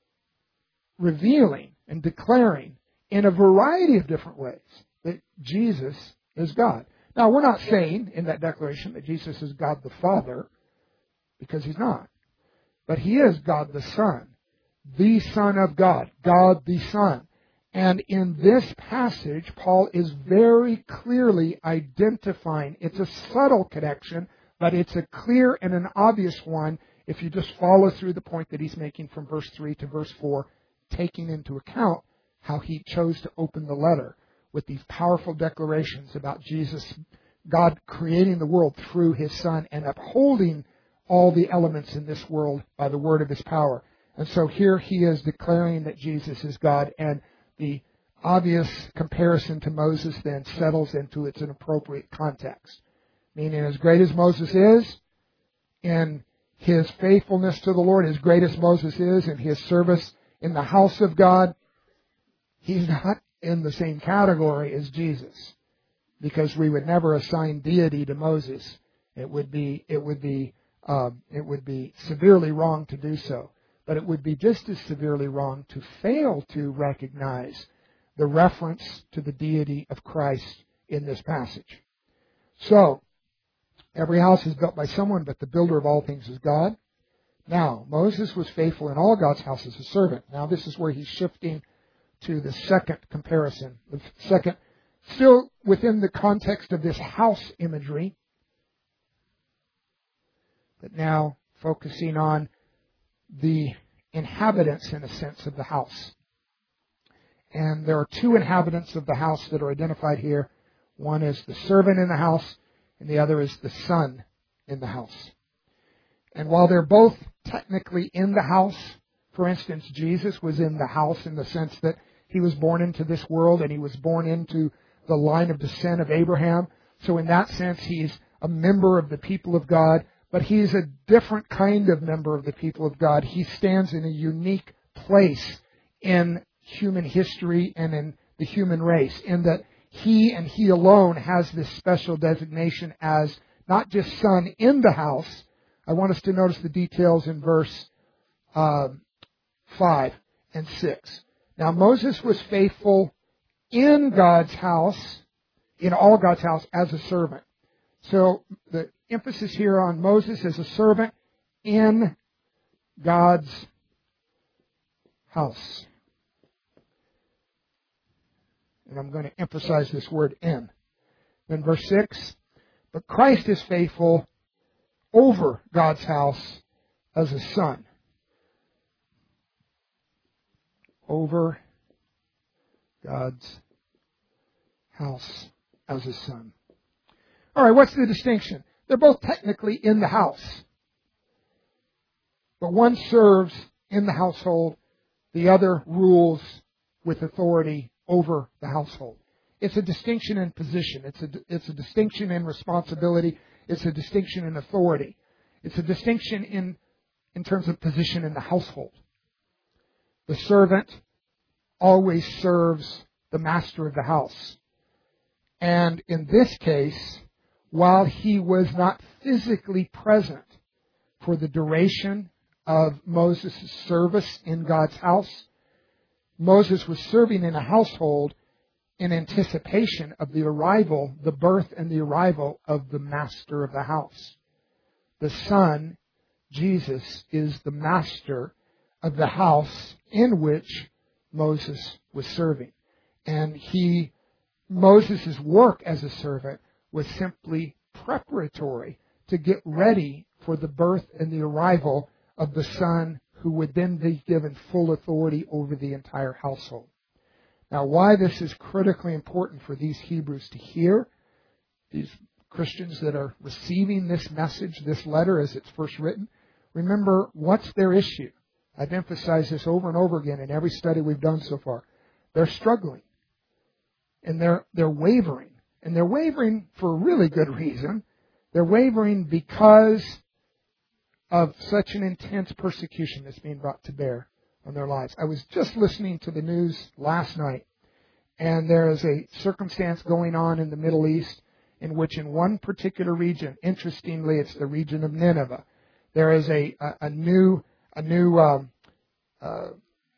revealing and declaring in a variety of different ways that Jesus is God. Now, we're not saying in that declaration that Jesus is God the Father, because He's not. But He is God the Son, the Son of God, God the Son. And in this passage, Paul is very clearly identifying. It's a subtle connection, but it's a clear and an obvious one if you just follow through the point that he's making from verse three to verse four, taking into account how he chose to open the letter with these powerful declarations about Jesus, God creating the world through His Son and upholding all the elements in this world by the word of His power. And so here he is declaring that Jesus is God, and the obvious comparison to Moses then settles into its an appropriate context. Meaning, as great as Moses is in his faithfulness to the Lord, as great as Moses is in his service in the house of God, he's not in the same category as Jesus, because we would never assign deity to Moses. It would be it would be um, it would be severely wrong to do so. But it would be just as severely wrong to fail to recognize the reference to the deity of Christ in this passage. So, every house is built by someone, but the builder of all things is God. Now, Moses was faithful in all God's house as a servant. Now, this is where he's shifting to the second comparison. The second, still within the context of this house imagery, but now focusing on the inhabitants, in a sense, of the house. And there are two inhabitants of the house that are identified here. One is the servant in the house, and the other is the son in the house. And while they're both technically in the house, for instance, Jesus was in the house in the sense that he was born into this world and he was born into the line of descent of Abraham. So in that sense, he's a member of the people of God. But he's a different kind of member of the people of God. He stands in a unique place in human history and in the human race, in that he and he alone has this special designation as not just son in the house. I want us to notice the details in verse uh, five and six. Now, Moses was faithful in God's house, in all God's house, as a servant. So the emphasis here on Moses as a servant in God's house. And I'm going to emphasize this word in. Then verse six, but Christ is faithful over God's house as a son. Over God's house as a son. All right, what's the distinction? They're both technically in the house. But one serves in the household, the other rules with authority over the household. It's a distinction in position. It's a, it's a distinction in responsibility. It's a distinction in authority. It's a distinction in, in terms of position in the household. The servant always serves the master of the house. And in this case, while he was not physically present for the duration of Moses' service in God's house, Moses was serving in a household in anticipation of the arrival, the birth and the arrival of the master of the house. The Son, Jesus, is the master of the house in which Moses was serving. And he, Moses' work as a servant was simply preparatory to get ready for the birth and the arrival of the Son, who would then be given full authority over the entire household. Now, why this is critically important for these Hebrews to hear, these Christians that are receiving this message, this letter as it's first written, remember what's their issue. I've emphasized this over and over again in every study we've done so far. They're struggling. And they're they're wavering. And they're wavering for a really good reason. They're wavering because of such an intense persecution that's being brought to bear on their lives. I was just listening to the news last night, and there is a circumstance going on in the Middle East in which in one particular region, interestingly, it's the region of Nineveh, there is a, a, a new, a new um, uh,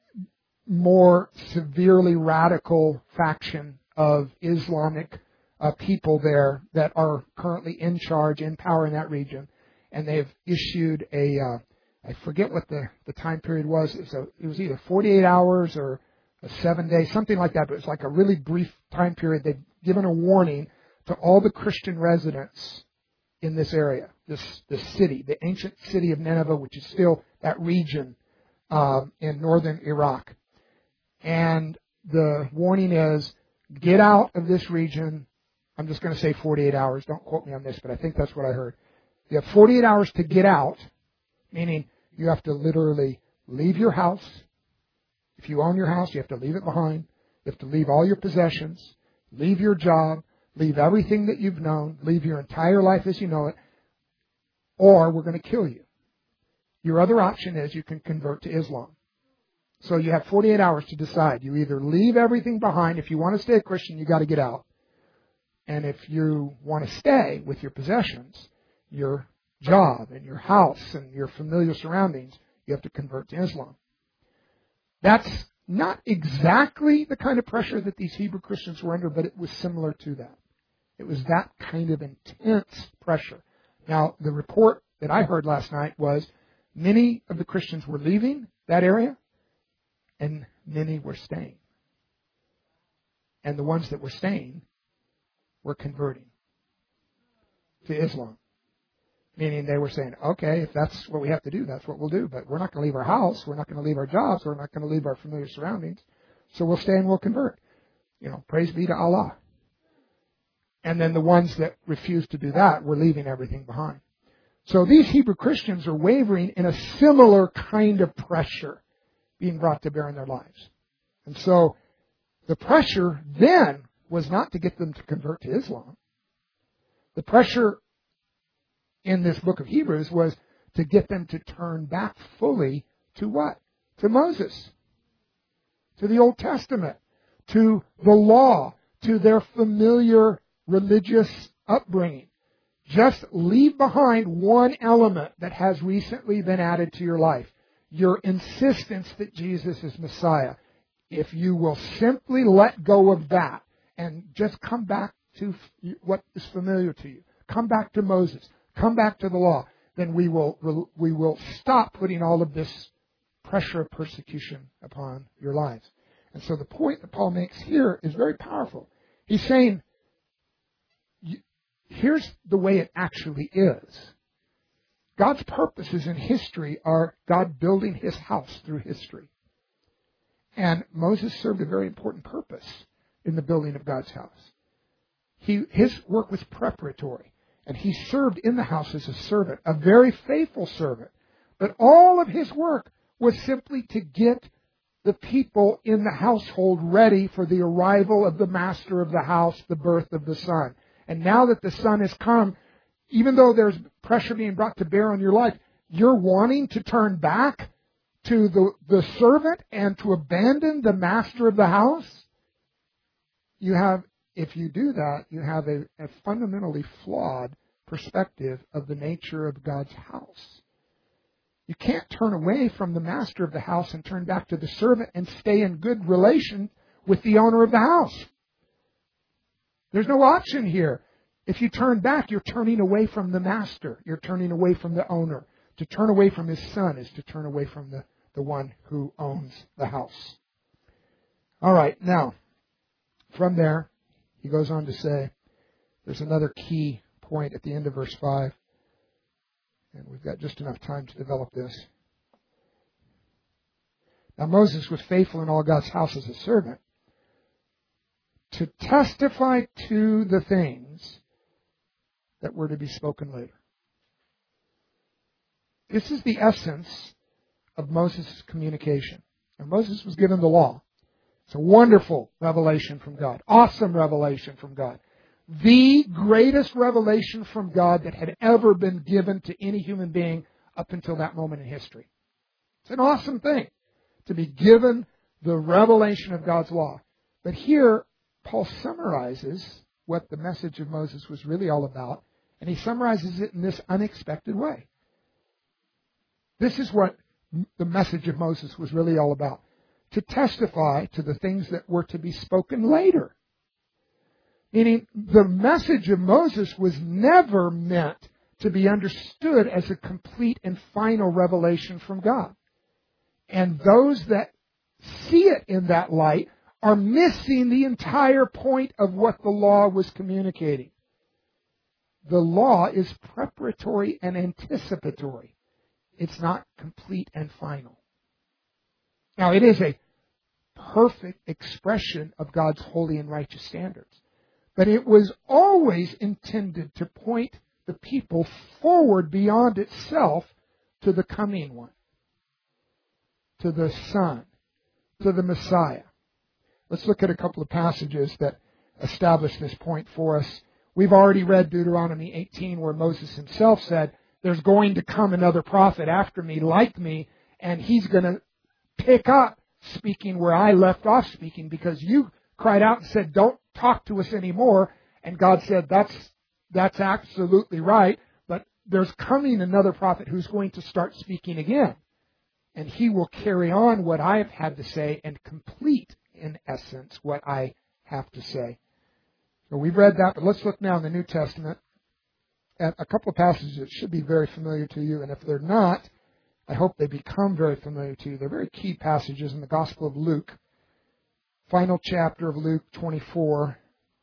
more severely radical faction of Islamic uh, people there that are currently in charge, in power in that region. And they've issued a, uh, I forget what the, the time period was. It was, a, it was either forty-eight hours or a seven day, something like that. But it's like a really brief time period. They've given a warning to all the Christian residents in this area, this, this city, the ancient city of Nineveh, which is still that region um, in northern Iraq. And the warning is, get out of this region. I'm just going to say forty-eight hours. Don't quote me on this, but I think that's what I heard. You have forty-eight hours to get out, meaning you have to literally leave your house. If you own your house, you have to leave it behind. You have to leave all your possessions, leave your job, leave everything that you've known, leave your entire life as you know it, or we're going to kill you. Your other option is you can convert to Islam. So you have forty-eight hours to decide. You either leave everything behind. If you want to stay a Christian, you got to get out. And if you want to stay with your possessions, your job and your house and your familiar surroundings, you have to convert to Islam. That's not exactly the kind of pressure that these Hebrew Christians were under, but it was similar to that. It was that kind of intense pressure. Now, the report that I heard last night was many of the Christians were leaving that area, and many were staying. And the ones that were staying were converting to Islam. Meaning they were saying, okay, if that's what we have to do, that's what we'll do. But we're not going to leave our house. We're not going to leave our jobs. We're not going to leave our familiar surroundings. So we'll stay and we'll convert. You know, praise be to Allah. And then the ones that refused to do that were leaving everything behind. So these Hebrew Christians are wavering in a similar kind of pressure being brought to bear in their lives. And so the pressure then was not to get them to convert to Islam. The pressure in this book of Hebrews was to get them to turn back fully to what? To Moses, to the Old Testament, to the law, to their familiar religious upbringing. Just leave behind one element that has recently been added to your life. Your insistence that Jesus is Messiah. If you will simply let go of that and just come back to what is familiar to you, come back to Moses, come back to the law, then we will we will stop putting all of this pressure of persecution upon your lives. And so the point that Paul makes here is very powerful. He's saying, here's the way it actually is. God's purposes in history are God building His house through history. And Moses served a very important purpose in the building of God's house. He, his work was preparatory. And he served in the house as a servant, a very faithful servant. But all of his work was simply to get the people in the household ready for the arrival of the master of the house, the birth of the Son. And now that the Son has come, even though there's pressure being brought to bear on your life, you're wanting to turn back to the, the servant and to abandon the master of the house? You have, if you do that, you have a, a fundamentally flawed perspective of the nature of God's house. You can't turn away from the master of the house and turn back to the servant and stay in good relation with the owner of the house. There's no option here. If you turn back, you're turning away from the master. You're turning away from the owner. To turn away from his son is to turn away from the, the one who owns the house. All right, now, from there, he goes on to say, there's another key point at the end of verse five. And we've got just enough time to develop this. Now Moses was faithful in all God's house as a servant to testify to the things that were to be spoken later. This is the essence of Moses' communication. And Moses was given the law. It's a wonderful revelation from God. Awesome revelation from God. The greatest revelation from God that had ever been given to any human being up until that moment in history. It's an awesome thing to be given the revelation of God's law. But here, Paul summarizes what the message of Moses was really all about, and he summarizes it in this unexpected way. This is what the message of Moses was really all about. To testify to the things that were to be spoken later. Meaning, the message of Moses was never meant to be understood as a complete and final revelation from God. And those that see it in that light are missing the entire point of what the law was communicating. The law is preparatory and anticipatory. It's not complete and final. Now, it is a perfect expression of God's holy and righteous standards. But it was always intended to point the people forward beyond itself to the coming one, to the Son, to the Messiah. Let's look at a couple of passages that establish this point for us. We've already read Deuteronomy eighteen, where Moses himself said, there's going to come another prophet after me, like me, and he's going to pick up speaking where I left off speaking, because you cried out and said, don't talk to us anymore. And God said, that's that's absolutely right, but there's coming another prophet who's going to start speaking again. And he will carry on what I have had to say and complete, in essence, what I have to say. So we've read that, but let's look now in the New Testament at a couple of passages that should be very familiar to you. And if they're not, I hope they become very familiar to you. They're very key passages in the Gospel of Luke. Final chapter of Luke twenty-four.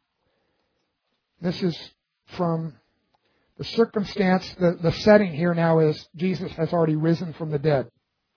This is from the circumstance, the, the setting here now is Jesus has already risen from the dead.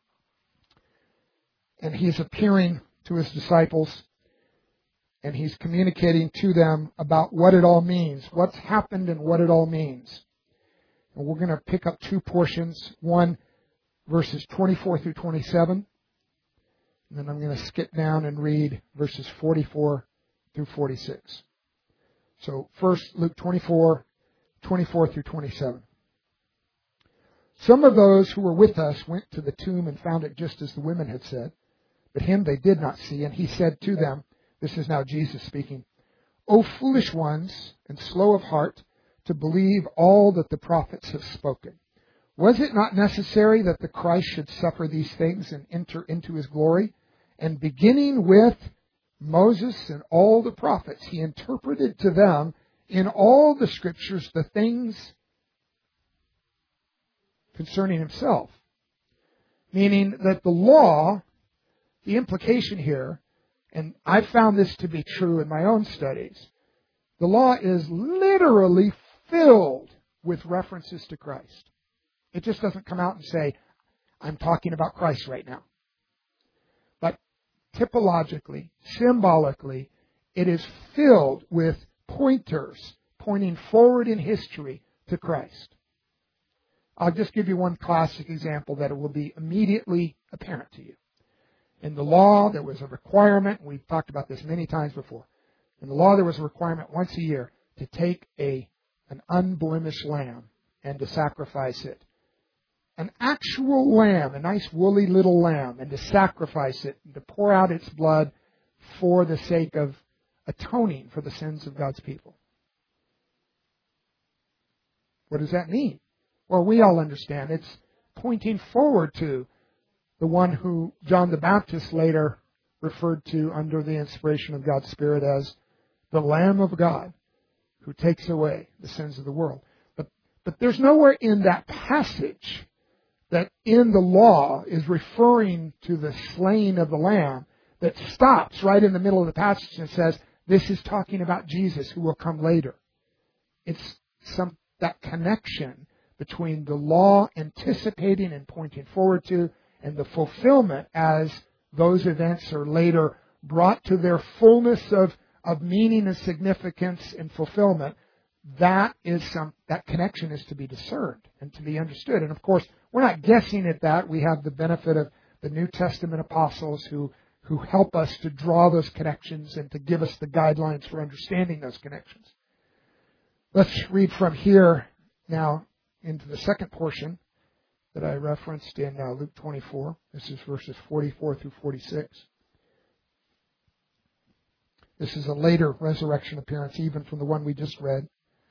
And he's appearing to his disciples, and he's communicating to them about what it all means, what's happened and what it all means. And we're going to pick up two portions, one verses twenty-four through twenty-seven, and then I'm going to skip down and read verses forty-four through forty-six. So first, Luke twenty-four, twenty-four through twenty-seven. Some of those who were with us went to the tomb and found it just as the women had said, but him they did not see. And he said to them, this is now Jesus speaking, O foolish ones and slow of heart to believe all that the prophets have spoken. Was it not necessary that the Christ should suffer these things and enter into his glory? And beginning with Moses and all the prophets, he interpreted to them in all the scriptures the things concerning himself. Meaning that the law, the implication here, and I've found this to be true in my own studies, the law is literally filled with references to Christ. It just doesn't come out and say, I'm talking about Christ right now. But typologically, symbolically, it is filled with pointers pointing forward in history to Christ. I'll just give you one classic example that it will be immediately apparent to you. In the law, there was a requirement, we've talked about this many times before. In the law, there was a requirement once a year to take a an unblemished lamb and to sacrifice it. An actual lamb, a nice woolly little lamb, and to sacrifice it, and to pour out its blood for the sake of atoning for the sins of God's people. What does that mean? Well, we all understand. It's pointing forward to the one who John the Baptist later referred to under the inspiration of God's Spirit as the Lamb of God who takes away the sins of the world. But, but there's nowhere in that passage that in the law is referring to the slaying of the lamb that stops right in the middle of the passage and says, this is talking about Jesus who will come later. It's some that connection between the law anticipating and pointing forward to and the fulfillment as those events are later brought to their fullness of, of meaning and significance and fulfillment. that is some that connection is to be discerned and to be understood. And of course, we're not guessing at that. We have the benefit of the New Testament apostles who who help us to draw those connections and to give us the guidelines for understanding those connections. Let's read from here now into the second portion that I referenced in uh, Luke twenty-four. This is verses forty-four through forty-six. This is a later resurrection appearance, even from the one we just read.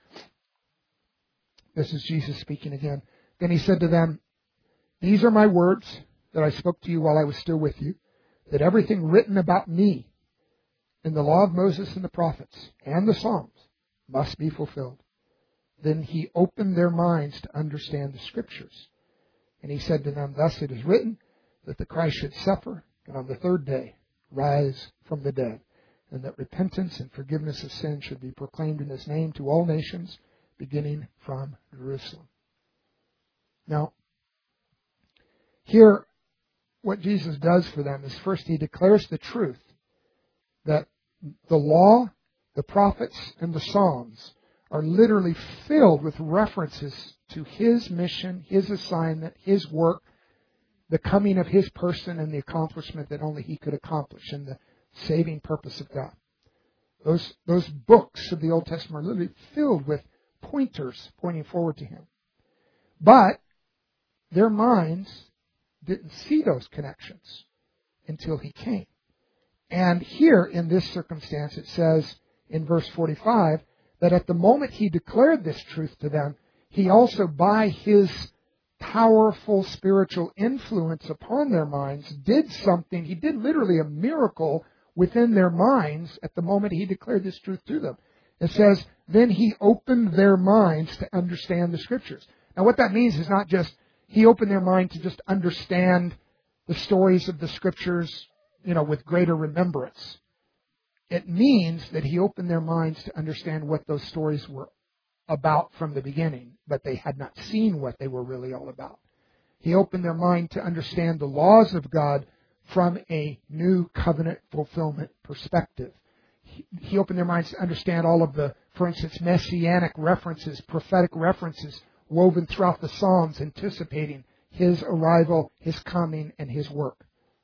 This is Jesus speaking again. Then he said to them, "These are my words that I spoke to you while I was still with you, that everything written about me in the law of Moses and the prophets and the Psalms must be fulfilled." Then he opened their minds to understand the Scriptures. And he said to them, "Thus it is written, that the Christ should suffer, and on the third day rise from the dead, and that repentance and forgiveness of sin should be proclaimed in his name to all nations, beginning from Jerusalem." Now, here, what Jesus does for them is first he declares the truth that the law, the prophets, and the Psalms are literally filled with references to his mission, his assignment, his work, the coming of his person, and the accomplishment that only he could accomplish, and the saving purpose of God. Those, those books of the Old Testament are literally filled with pointers pointing forward to him. But their minds didn't see those connections until he came. And here in this circumstance it says in verse forty-five that at the moment he declared this truth to them, he also by his powerful spiritual influence upon their minds did something. He did literally a miracle within their minds at the moment he declared this truth to them. It says, then he opened their minds to understand the Scriptures. Now what that means is not just he opened their mind to just understand the stories of the Scriptures, you know, with greater remembrance. It means that he opened their minds to understand what those stories were about from the beginning, but they had not seen what they were really all about. He opened their mind to understand the laws of God from a new covenant fulfillment perspective. He, he opened their minds to understand all of the, for instance, messianic references, prophetic references woven throughout the Psalms anticipating his arrival, his coming, and his work.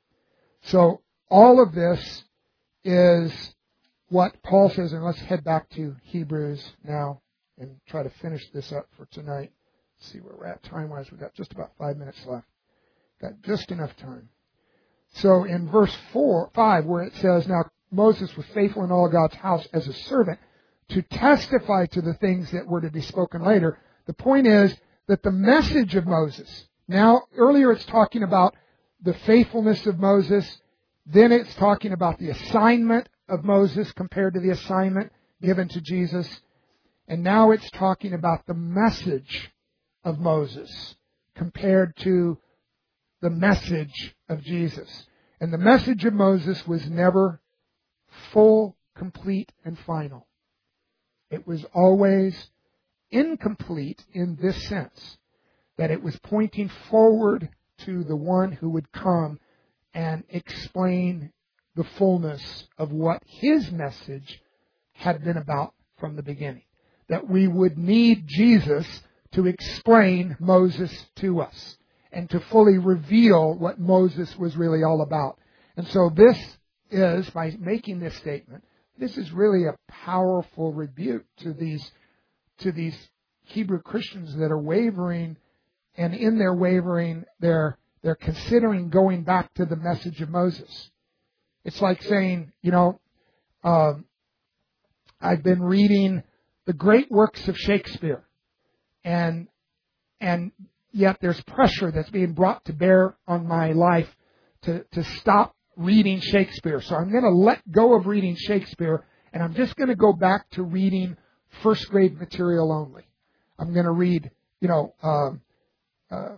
So all of this is what Paul says, and let's head back to Hebrews now and try to finish this up for tonight. Let's see where we're at time-wise. We've got just about five minutes left. Got just enough time. So in verse four, five, where it says, now Moses was faithful in all God's house as a servant to testify to the things that were to be spoken later. The point is that the message of Moses, now earlier it's talking about the faithfulness of Moses, then it's talking about the assignment of Moses compared to the assignment given to Jesus, and now it's talking about the message of Moses compared to the message of Jesus. And the message of Moses was never full, complete, and final. It was always incomplete in this sense, that it was pointing forward to the one who would come and explain the fullness of what his message had been about from the beginning. That we would need Jesus to explain Moses to us and to fully reveal what Moses was really all about. And so this is, by making this statement, this is really a powerful rebuke to these to these Hebrew Christians that are wavering, and in their wavering, they're they're considering going back to the message of Moses. It's like saying, you know, um, I've been reading the great works of Shakespeare, and and yet there's pressure that's being brought to bear on my life to, to stop reading Shakespeare. So I'm going to let go of reading Shakespeare, and I'm just going to go back to reading first grade material only. I'm going to read, you know, um, uh,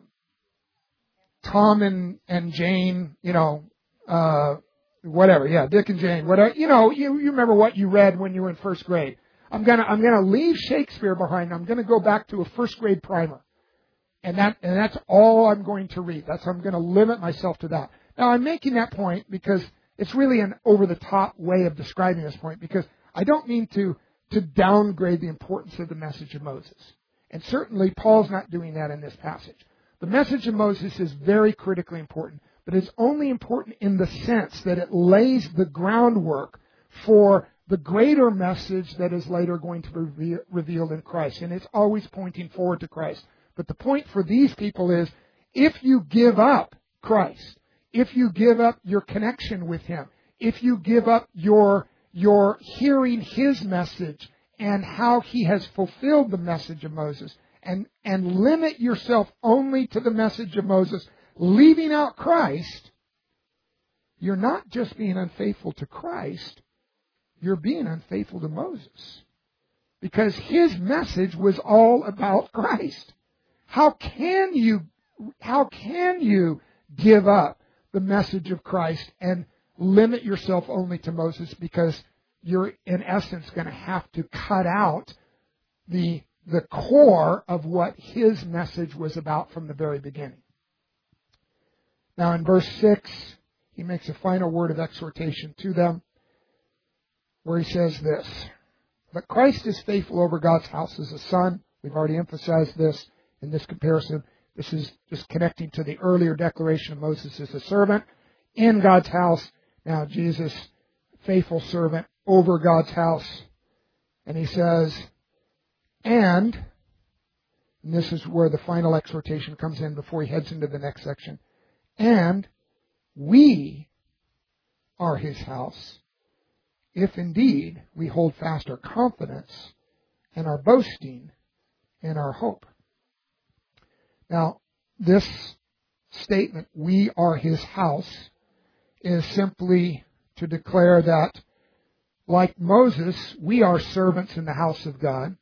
Tom and, and Jane, you know, uh, whatever, yeah, Dick and Jane, whatever, you know, you, you remember what you read when you were in first grade. I'm gonna, I'm gonna leave Shakespeare behind. I'm gonna go back to a first grade primer. And that, and that's all I'm going to read. That's, I'm gonna limit myself to that. Now I'm making that point because it's really an over the top way of describing this point, because I don't mean to, to downgrade the importance of the message of Moses. And certainly Paul's not doing that in this passage. The message of Moses is very critically important, but it's only important in the sense that it lays the groundwork for the greater message that is later going to be revealed in Christ. And it's always pointing forward to Christ. But the point for these people is, if you give up Christ, if you give up your connection with Him, if you give up your, your hearing His message and how He has fulfilled the message of Moses, and, and limit yourself only to the message of Moses, leaving out Christ, you're not just being unfaithful to Christ, you're being unfaithful to Moses. Because his message was all about Christ. How can you, how can you give up the message of Christ and limit yourself only to Moses? Because you're in essence going to have to cut out the, the core of what his message was about from the very beginning. Now in verse six, he makes a final word of exhortation to them, where he says this: but Christ is faithful over God's house as a son. We've already emphasized this in this comparison. This is just connecting to the earlier declaration of Moses as a servant in God's house. Now Jesus, faithful servant over God's house. And he says, and, and this is where the final exhortation comes in before he heads into the next section, and we are his house, if indeed we hold fast our confidence and our boasting and our hope. Now, this statement, we are his house, is simply to declare that, like Moses, we are servants in the house of God.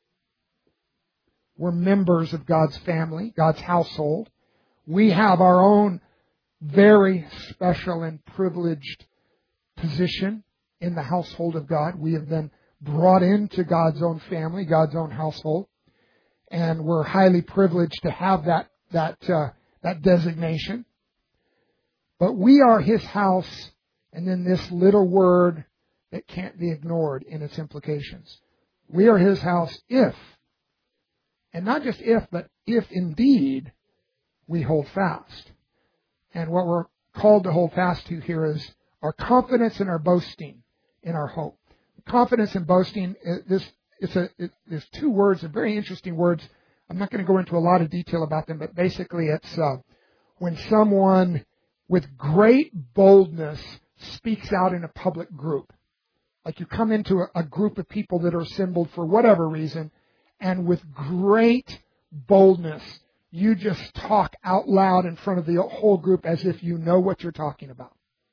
We're members of God's family, God's household. We have our own very special and privileged position in the household of God. We have been brought into God's own family, God's own household, and we're highly privileged to have that that uh, that designation. But we are his house, and then this little word that can't be ignored in its implications. We are his house if, and not just if, but if indeed we hold fast. And what we're called to hold fast to here is our confidence and our boasting in our hope. Confidence and boasting, this it's a, it, there's two words, are very interesting words. I'm not going to go into a lot of detail about them, but basically it's uh, when someone with great boldness speaks out in a public group. Like you come into a, a group of people that are assembled for whatever reason, and with great boldness, you just talk out loud in front of the whole group as if you know what you're talking about.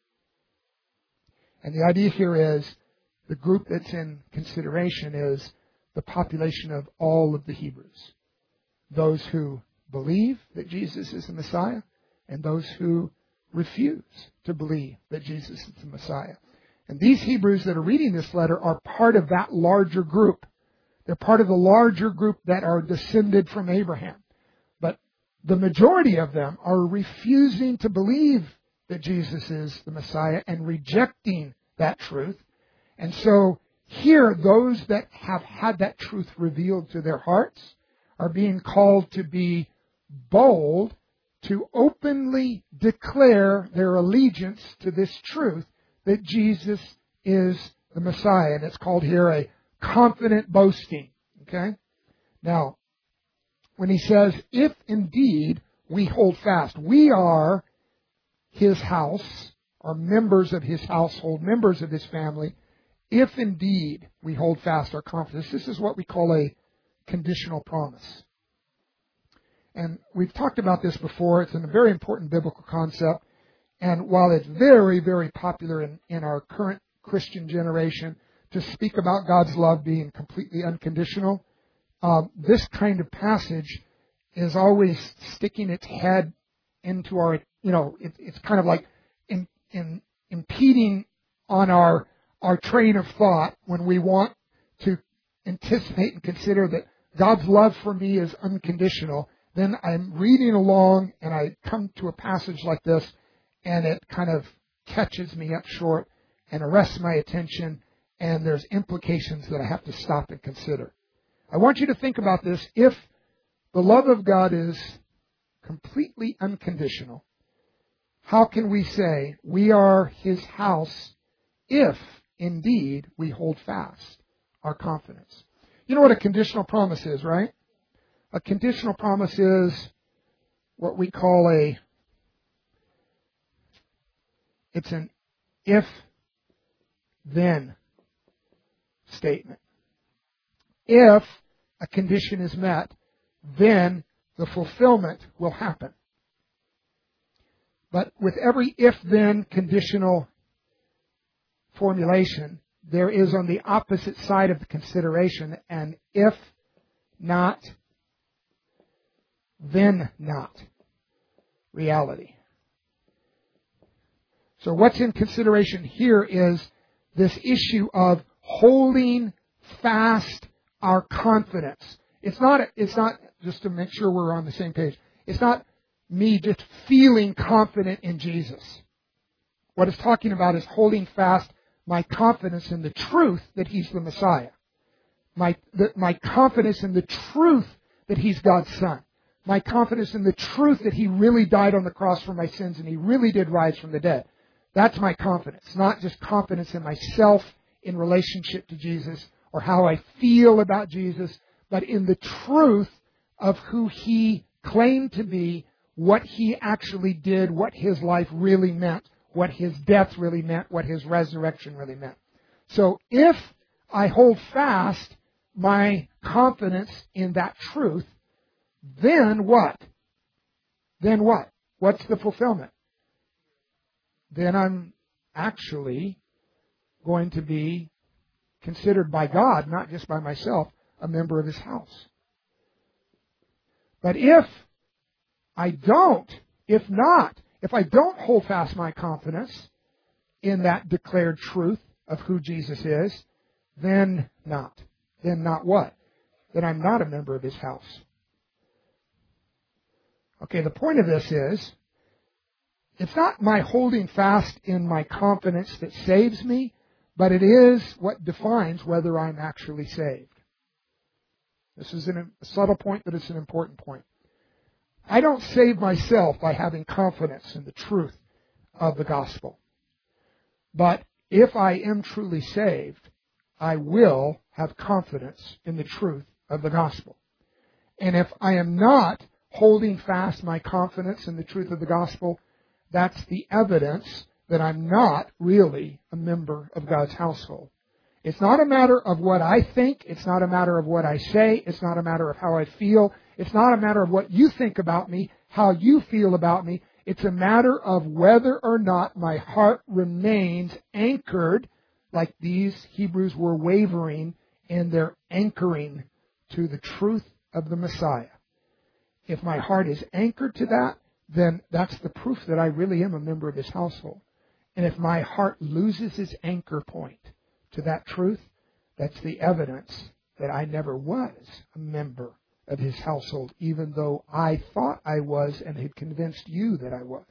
And the idea here is the group that's in consideration is the population of all of the Hebrews. Those who believe that Jesus is the Messiah and those who refuse to believe that Jesus is the Messiah. And these Hebrews that are reading this letter are part of that larger group. They're part of the larger group that are descended from Abraham. But the majority of them are refusing to believe that Jesus is the Messiah and rejecting that truth. And so here, those that have had that truth revealed to their hearts are being called to be bold, to openly declare their allegiance to this truth that Jesus is the Messiah. And it's called here a confident boasting. Okay? Now, when he says, if indeed we hold fast, we are his house, are members of his household, members of his family, if indeed we hold fast our confidence. This is what we call a conditional promise. And we've talked about this before. It's a very important biblical concept. And while it's very, very popular in, in our current Christian generation to speak about God's love being completely unconditional, um, this kind of passage is always sticking its head into our, you know, it, it's kind of like in, in impeding on our our train of thought when we want to anticipate and consider that God's love for me is unconditional. Then I'm reading along and I come to a passage like this and it kind of catches me up short and arrests my attention and there's implications that I have to stop and consider. I want you to think about this. If the love of God is completely unconditional, how can we say we are His house if, indeed, we hold fast our confidence? You know what a conditional promise is, right? A conditional promise is what we call a, it's an if-then statement. If a condition is met, then the fulfillment will happen. But with every if-then conditional formulation, there is on the opposite side of the consideration an if not, then not reality. So what's in consideration here is this issue of holding fast our confidence. It's not, it's not, just to make sure we're on the same page, it's not me just feeling confident in Jesus. What it's talking about is holding fast my confidence in the truth that He's the Messiah. My, the, my confidence in the truth that He's God's Son. My confidence in the truth that He really died on the cross for my sins and He really did rise from the dead. That's my confidence, not just confidence in myself in relationship to Jesus or how I feel about Jesus, but in the truth of who He claimed to be, what He actually did, what His life really meant, what His death really meant, what His resurrection really meant. So if I hold fast my confidence in that truth, then what? Then what? What's the fulfillment? Then I'm actually going to be considered by God, not just by myself, a member of His house. But if I don't, if not, if I don't hold fast my confidence in that declared truth of who Jesus is, then not. Then not what? Then I'm not a member of His house. Okay, the point of this is, it's not my holding fast in my confidence that saves me, but it is what defines whether I'm actually saved. This is an, a subtle point, but it's an important point. I don't save myself by having confidence in the truth of the gospel. But if I am truly saved, I will have confidence in the truth of the gospel. And if I am not holding fast my confidence in the truth of the gospel, that's the evidence that I'm not really a member of God's household. It's not a matter of what I think. It's not a matter of what I say. It's not a matter of how I feel. It's not a matter of what you think about me, how you feel about me. It's a matter of whether or not my heart remains anchored, like these Hebrews were wavering in their anchoring to the truth of the Messiah. If my heart is anchored to that, then that's the proof that I really am a member of His household. And if my heart loses its anchor point to that truth, that's the evidence that I never was a member of His household, even though I thought I was and had convinced you that I was.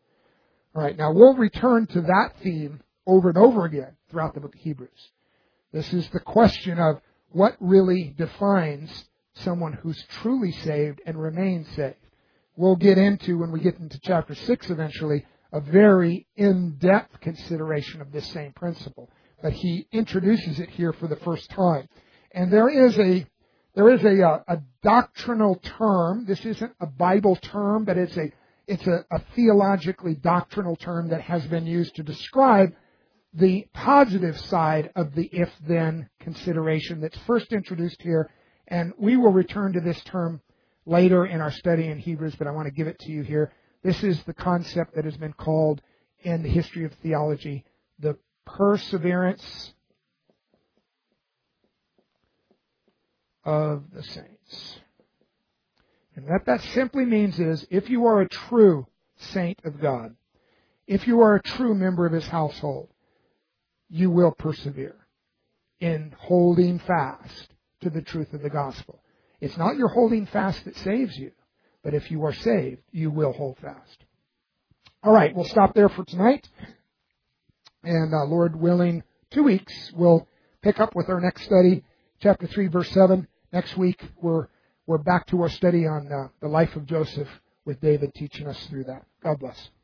All right, now we'll return to that theme over and over again throughout the book of Hebrews. This is the question of what really defines someone who's truly saved and remains saved. We'll get into, when we get into chapter six eventually, a very in-depth consideration of this same principle. But he introduces it here for the first time. And there is a there is a, a, a doctrinal term. This isn't a Bible term, but it's a it's a, a theologically doctrinal term that has been used to describe the positive side of the if-then consideration that's first introduced here. And we will return to this term later in our study in Hebrews, but I want to give it to you here. This is the concept that has been called in the history of theology the perseverance of the saints. And what that simply means is, if you are a true saint of God, if you are a true member of His household, you will persevere in holding fast to the truth of the gospel. It's not your holding fast that saves you, but if you are saved, you will hold fast. All right, we'll stop there for tonight. And uh, Lord willing, two weeks, we'll pick up with our next study, chapter three, verse seven. Next week, we're we're back to our study on uh, the life of Joseph, with David teaching us through that. God bless.